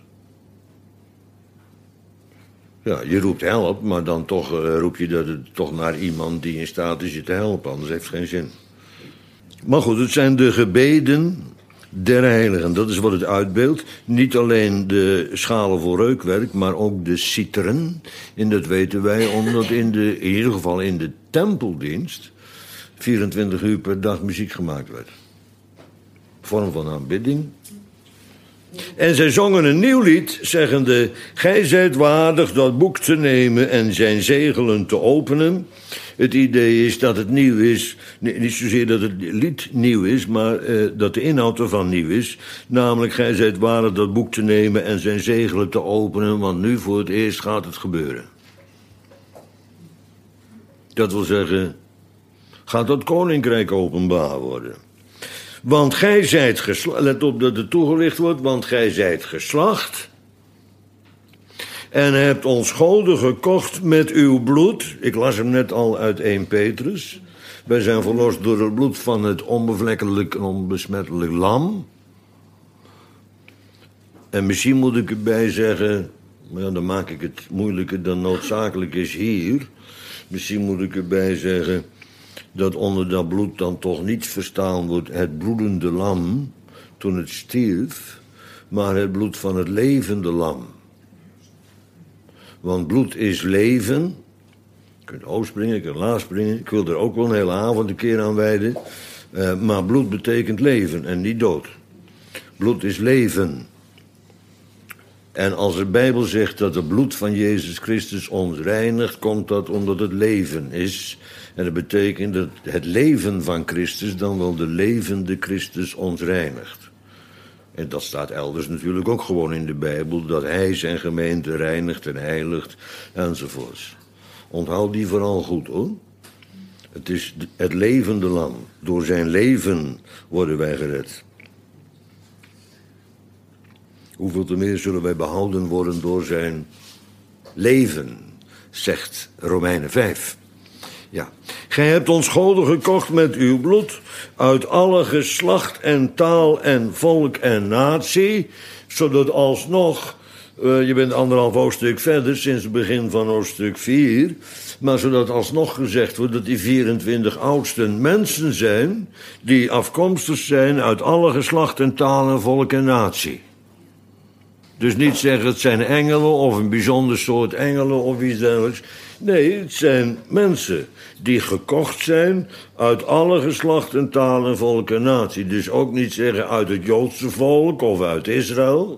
Ja, je roept help, maar dan toch uh, roep je dat het toch naar iemand die in staat is je te helpen. Anders heeft het geen zin. Maar goed, het zijn de gebeden der heiligen. Dat is wat het uitbeeldt. Niet alleen de schalen voor reukwerk, maar ook de citeren. En dat weten wij omdat in, de, in ieder geval in de tempeldienst vierentwintig uur per dag muziek gemaakt werd. Vorm van aanbidding. En zij zongen een nieuw lied, zeggende: gij zijt waardig dat boek te nemen en zijn zegelen te openen. Het idee is dat het nieuw is, niet zozeer dat het lied nieuw is, maar uh, dat de inhoud ervan nieuw is. Namelijk, gij zijt waardig dat boek te nemen en zijn zegelen te openen, want nu voor het eerst gaat het gebeuren. Dat wil zeggen, gaat dat koninkrijk openbaar worden. Want gij zijt geslacht, let op dat het toegelicht wordt, want gij zijt geslacht en hebt ons goden gekocht met uw bloed. Ik las hem net al uit eerste Petrus. Wij zijn verlost door het bloed van het onbevlekkelijk en onbesmettelijk lam. En misschien moet ik erbij zeggen, maar ja, dan maak ik het moeilijker dan noodzakelijk is hier. Misschien moet ik erbij zeggen dat onder dat bloed dan toch niet verstaan wordt het bloedende lam toen het stierf, maar het bloed van het levende lam. Want bloed is leven. Je kunt hoog springen, je kunt laag springen. Ik wil er ook wel een hele avond een keer aan wijden. Uh, maar bloed betekent leven en niet dood. Bloed is leven. En als de Bijbel zegt dat het bloed van Jezus Christus ons reinigt, komt dat omdat het leven is. En dat betekent dat het leven van Christus, dan wel de levende Christus, ons reinigt. En dat staat elders natuurlijk ook gewoon in de Bijbel, dat hij zijn gemeente reinigt en heiligt enzovoorts. Onthoud die vooral goed, hoor. Het is het levende lam. Door zijn leven worden wij gered. Hoeveel te meer zullen wij behouden worden door zijn leven, zegt Romeinen vijf. Ja. Gij hebt ons goden gekocht met uw bloed, uit alle geslacht en taal en volk en natie, zodat alsnog, uh, je bent anderhalf hoofdstuk verder, sinds het begin van hoofdstuk vier, maar zodat alsnog gezegd wordt dat die vierentwintig oudsten mensen zijn, die afkomstig zijn uit alle geslacht en taal en volk en natie. Dus niet zeggen het zijn engelen of een bijzonder soort engelen of iets dergelijks. Nee, het zijn mensen die gekocht zijn uit alle geslachten, taal en volk en natie. Dus ook niet zeggen uit het Joodse volk of uit Israël.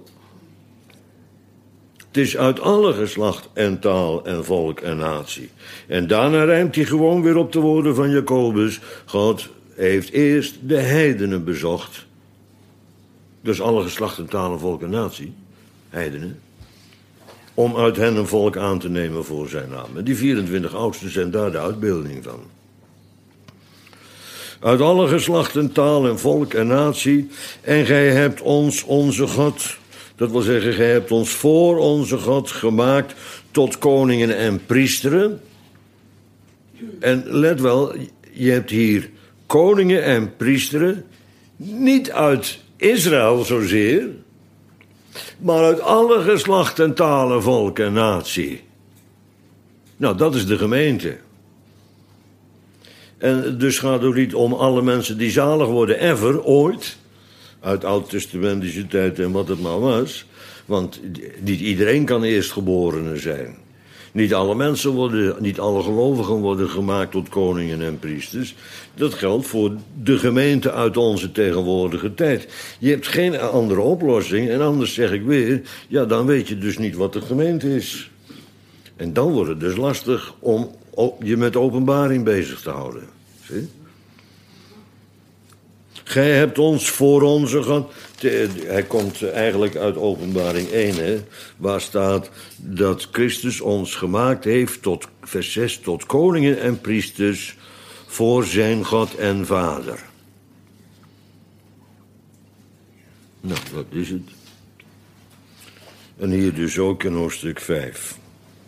Het is uit alle geslacht en taal en volk en natie. En daarna rijmt hij gewoon weer op de woorden van Jacobus. God heeft eerst de heidenen bezocht. Dus alle geslachten, taal en volk en natie. Heidenen. Om uit hen een volk aan te nemen voor zijn naam. En die vierentwintig oudsten zijn daar de uitbeelding van. uit alle geslachten, taal en volk en natie. En gij hebt ons, onze God, dat wil zeggen, gij hebt ons voor onze God gemaakt tot koningen en priesteren. En let wel, je hebt hier koningen en priesteren, niet uit Israël zozeer, maar uit alle geslachten, talen, volk en natie. Nou, dat is de gemeente. En dus gaat het niet om alle mensen die zalig worden, ever, ooit, uit oud-testamentische tijd en wat het maar was. Want niet iedereen kan eerstgeborene zijn. Niet alle mensen worden, niet alle gelovigen worden gemaakt tot koningen en priesters. Dat geldt voor de gemeente uit onze tegenwoordige tijd. Je hebt geen andere oplossing. En anders zeg ik weer, ja, dan weet je dus niet wat de gemeente is. En dan wordt het dus lastig om je met openbaring bezig te houden. Zie? Gij hebt ons voor onze God. Hij komt eigenlijk uit Openbaring één, hè, waar staat dat Christus ons gemaakt heeft tot, vers zes, tot koningen en priesters voor zijn God en Vader. Nou, dat is het. En hier dus ook in hoofdstuk vijf.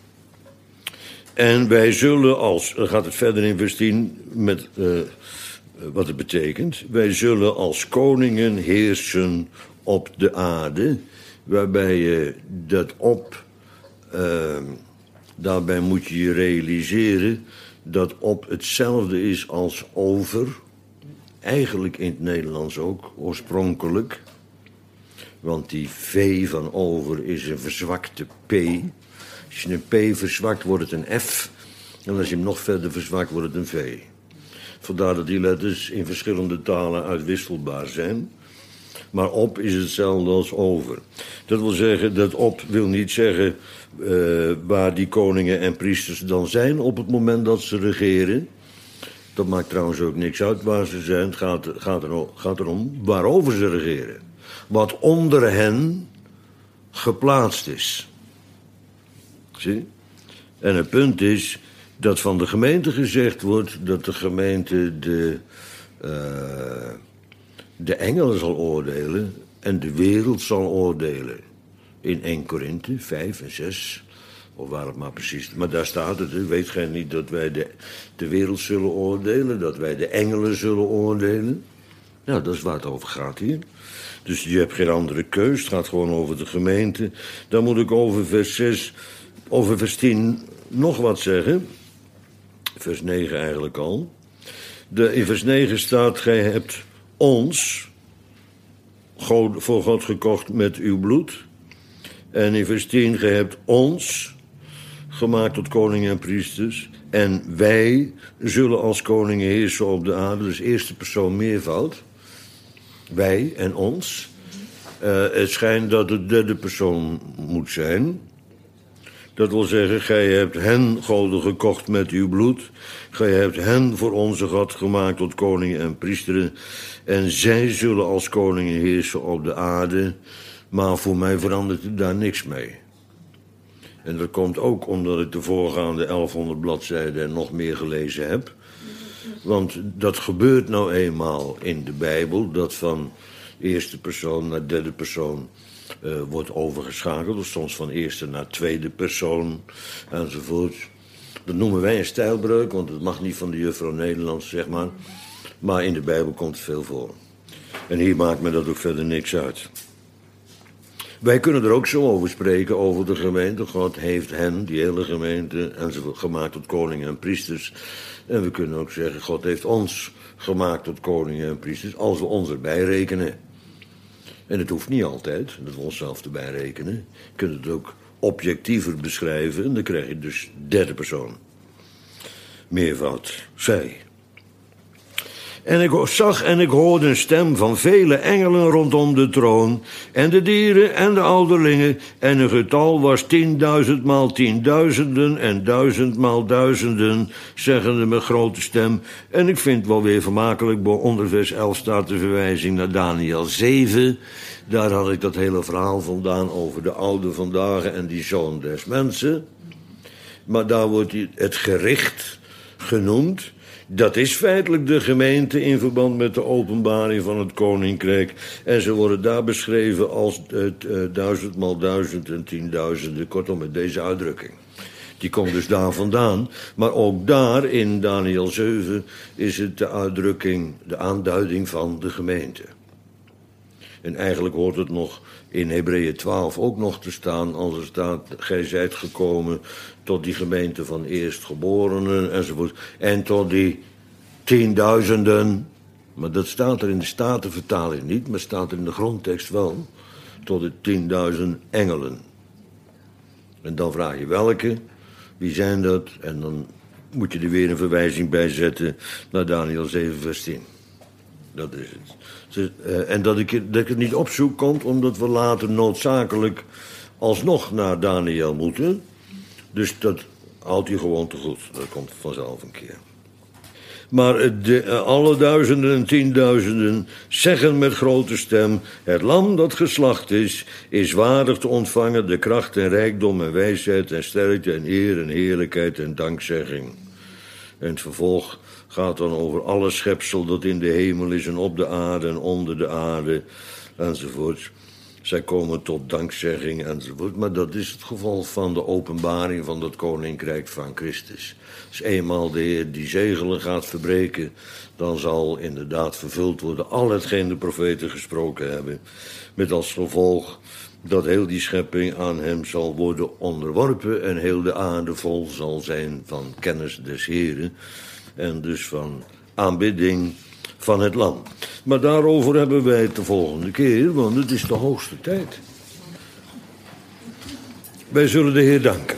En wij zullen als, dan gaat het verder in vers tien met uh, wat het betekent. Wij zullen als koningen heersen op de aarde, waarbij je dat op, uh, daarbij moet je je realiseren dat op hetzelfde is als over. Eigenlijk in het Nederlands ook, oorspronkelijk. Want die V van over is een verzwakte P. Als je een P verzwakt, wordt het een F. En als je hem nog verder verzwakt, wordt het een V. Vandaar dat die letters in verschillende talen uitwisselbaar zijn. Maar op is hetzelfde als over. Dat wil zeggen, dat op wil niet zeggen uh, waar die koningen en priesters dan zijn op het moment dat ze regeren. Dat maakt trouwens ook niks uit waar ze zijn. Het gaat, gaat, er, gaat erom waarover ze regeren. Wat onder hen geplaatst is. Zie? En het punt is dat van de gemeente gezegd wordt dat de gemeente de, uh, de engelen zal oordelen en de wereld zal oordelen. In Eerste Korinthe vijf en zes, of waar het maar precies. Maar daar staat het, weet gij niet dat wij de, de wereld zullen oordelen, dat wij de engelen zullen oordelen? Nou, dat is waar het over gaat hier. Dus je hebt geen andere keus, het gaat gewoon over de gemeente. Dan moet ik over vers zes, over vers tien nog wat zeggen. Vers negen eigenlijk al. De, in vers negen staat, gij hebt ons God, voor God gekocht met uw bloed. En in vers tien, gij hebt ons gemaakt tot koningen en priesters. En wij zullen als koningen heersen op de aarde. Dus eerste persoon meervoud. Wij en ons. Uh, het schijnt dat het derde persoon moet zijn. Dat wil zeggen, gij hebt hen, goden, gekocht met uw bloed. Gij hebt hen voor onze God gemaakt tot koningen en priesteren. En zij zullen als koningen heersen op de aarde. Maar voor mij verandert er daar niks mee. En dat komt ook omdat ik de voorgaande elfhonderd bladzijden en nog meer gelezen heb. Want dat gebeurt nou eenmaal in de Bijbel, dat van eerste persoon naar derde persoon uh, wordt overgeschakeld. Of soms van eerste naar tweede persoon, enzovoort. Dat noemen wij een stijlbreuk, want het mag niet van de juffrouw Nederlands, zeg maar. Maar in de Bijbel komt het veel voor. En hier maakt me dat ook verder niks uit. Wij kunnen er ook zo over spreken, over de gemeente. God heeft hen, die hele gemeente, enzovoort, gemaakt tot koningen en priesters. En we kunnen ook zeggen, God heeft ons gemaakt tot koningen en priesters, als we ons erbij rekenen. En het hoeft niet altijd, dat we onszelf erbij rekenen. Je kunt het ook objectiever beschrijven, en dan krijg je dus derde persoon. Meervoud, zij. En ik zag en ik hoorde een stem van vele engelen rondom de troon, en de dieren en de ouderlingen, en hun getal was tienduizendmaal tienduizenden en duizendmaal duizenden, zeggende met grote stem. En ik vind wel weer vermakelijk, onder vers elf staat de verwijzing naar Daniel zeven. Daar had ik dat hele verhaal vandaan over de oude vandaag en die zoon des mensen. Maar daar wordt het gericht genoemd. Dat is feitelijk de gemeente in verband met de openbaring van het koninkrijk. En ze worden daar beschreven als het uh, duizendmaal duizend en tienduizenden. Kortom, met deze uitdrukking. Die komt dus daar vandaan. Maar ook daar in Daniël zeven is het de uitdrukking, de aanduiding van de gemeente. En eigenlijk hoort het nog in Hebreeën twaalf ook nog te staan, als er staat, gij zijt gekomen tot die gemeente van eerstgeborenen enzovoort. En tot die tienduizenden, maar dat staat er in de Statenvertaling niet, maar staat er in de grondtekst wel, tot de tienduizend engelen. En dan vraag je welke, wie zijn dat? En dan moet je er weer een verwijzing bij zetten naar Daniël zeven vers tien. Dat is het. En dat ik, dat ik het niet opzoek komt omdat we later noodzakelijk alsnog naar Daniël moeten. Dus dat houdt u gewoon te goed. Dat komt vanzelf een keer. Maar de, alle duizenden en tienduizenden zeggen met grote stem: het lam dat geslacht is, is waardig te ontvangen de kracht en rijkdom en wijsheid en sterkte en eer en heerlijkheid en dankzegging. En het vervolg gaat dan over alle schepsel dat in de hemel is en op de aarde en onder de aarde enzovoort. Zij komen tot dankzegging enzovoort. Maar dat is het gevolg van de openbaring van het koninkrijk van Christus. Als eenmaal de Heer die zegelen gaat verbreken, dan zal inderdaad vervuld worden al hetgeen de profeten gesproken hebben. Met als gevolg dat heel die schepping aan hem zal worden onderworpen en heel de aarde vol zal zijn van kennis des Heren en dus van aanbidding van het lam. Maar daarover hebben wij het de volgende keer, want het is de hoogste tijd. Wij zullen de Heer danken.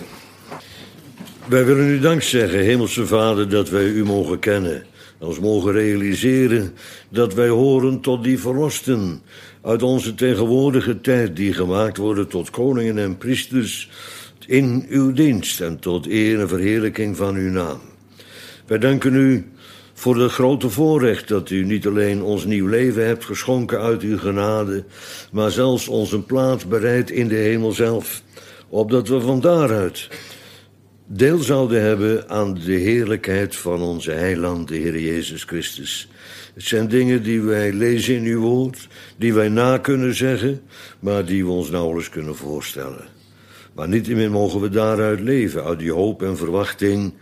Wij willen u dank zeggen, Hemelse Vader, dat wij u mogen kennen. En ons mogen realiseren dat wij horen tot die verlosten uit onze tegenwoordige tijd, die gemaakt worden tot koningen en priesters in uw dienst en tot eer en verheerlijking van uw naam. Wij danken u voor het grote voorrecht dat u niet alleen ons nieuw leven hebt geschonken uit uw genade, maar zelfs ons een plaats bereidt in de hemel zelf, opdat we van daaruit deel zouden hebben aan de heerlijkheid van onze heiland, de Heer Jezus Christus. Het zijn dingen die wij lezen in uw woord, die wij na kunnen zeggen, maar die we ons nauwelijks kunnen voorstellen. Maar niettemin mogen we daaruit leven, uit die hoop en verwachting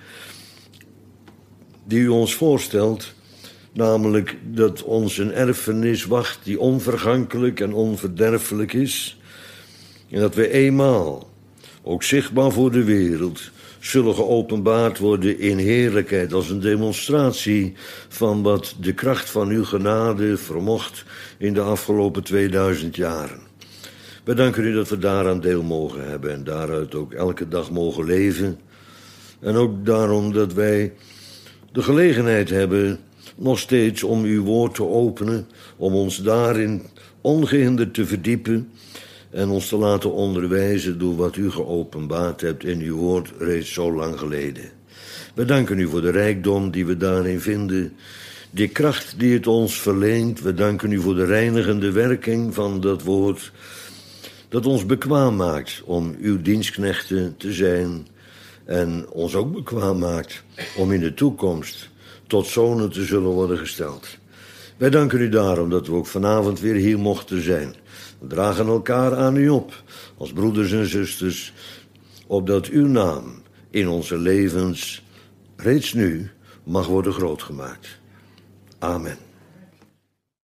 die u ons voorstelt, namelijk dat ons een erfenis wacht die onvergankelijk en onverderfelijk is, en dat we eenmaal, ook zichtbaar voor de wereld, zullen geopenbaard worden in heerlijkheid als een demonstratie van wat de kracht van uw genade vermocht in de afgelopen tweeduizend jaren. We danken u dat we daaraan deel mogen hebben en daaruit ook elke dag mogen leven. En ook daarom dat wij de gelegenheid hebben nog steeds om uw woord te openen, om ons daarin ongehinderd te verdiepen en ons te laten onderwijzen door wat u geopenbaard hebt in uw woord reeds zo lang geleden. We danken u voor de rijkdom die we daarin vinden, die kracht die het ons verleent. We danken u voor de reinigende werking van dat woord, dat ons bekwaam maakt om uw dienstknechten te zijn en ons ook bekwaam maakt om in de toekomst tot zonen te zullen worden gesteld. Wij danken u daarom dat we ook vanavond weer hier mochten zijn. We dragen elkaar aan u op, als broeders en zusters, opdat uw naam in onze levens reeds nu mag worden grootgemaakt. Amen.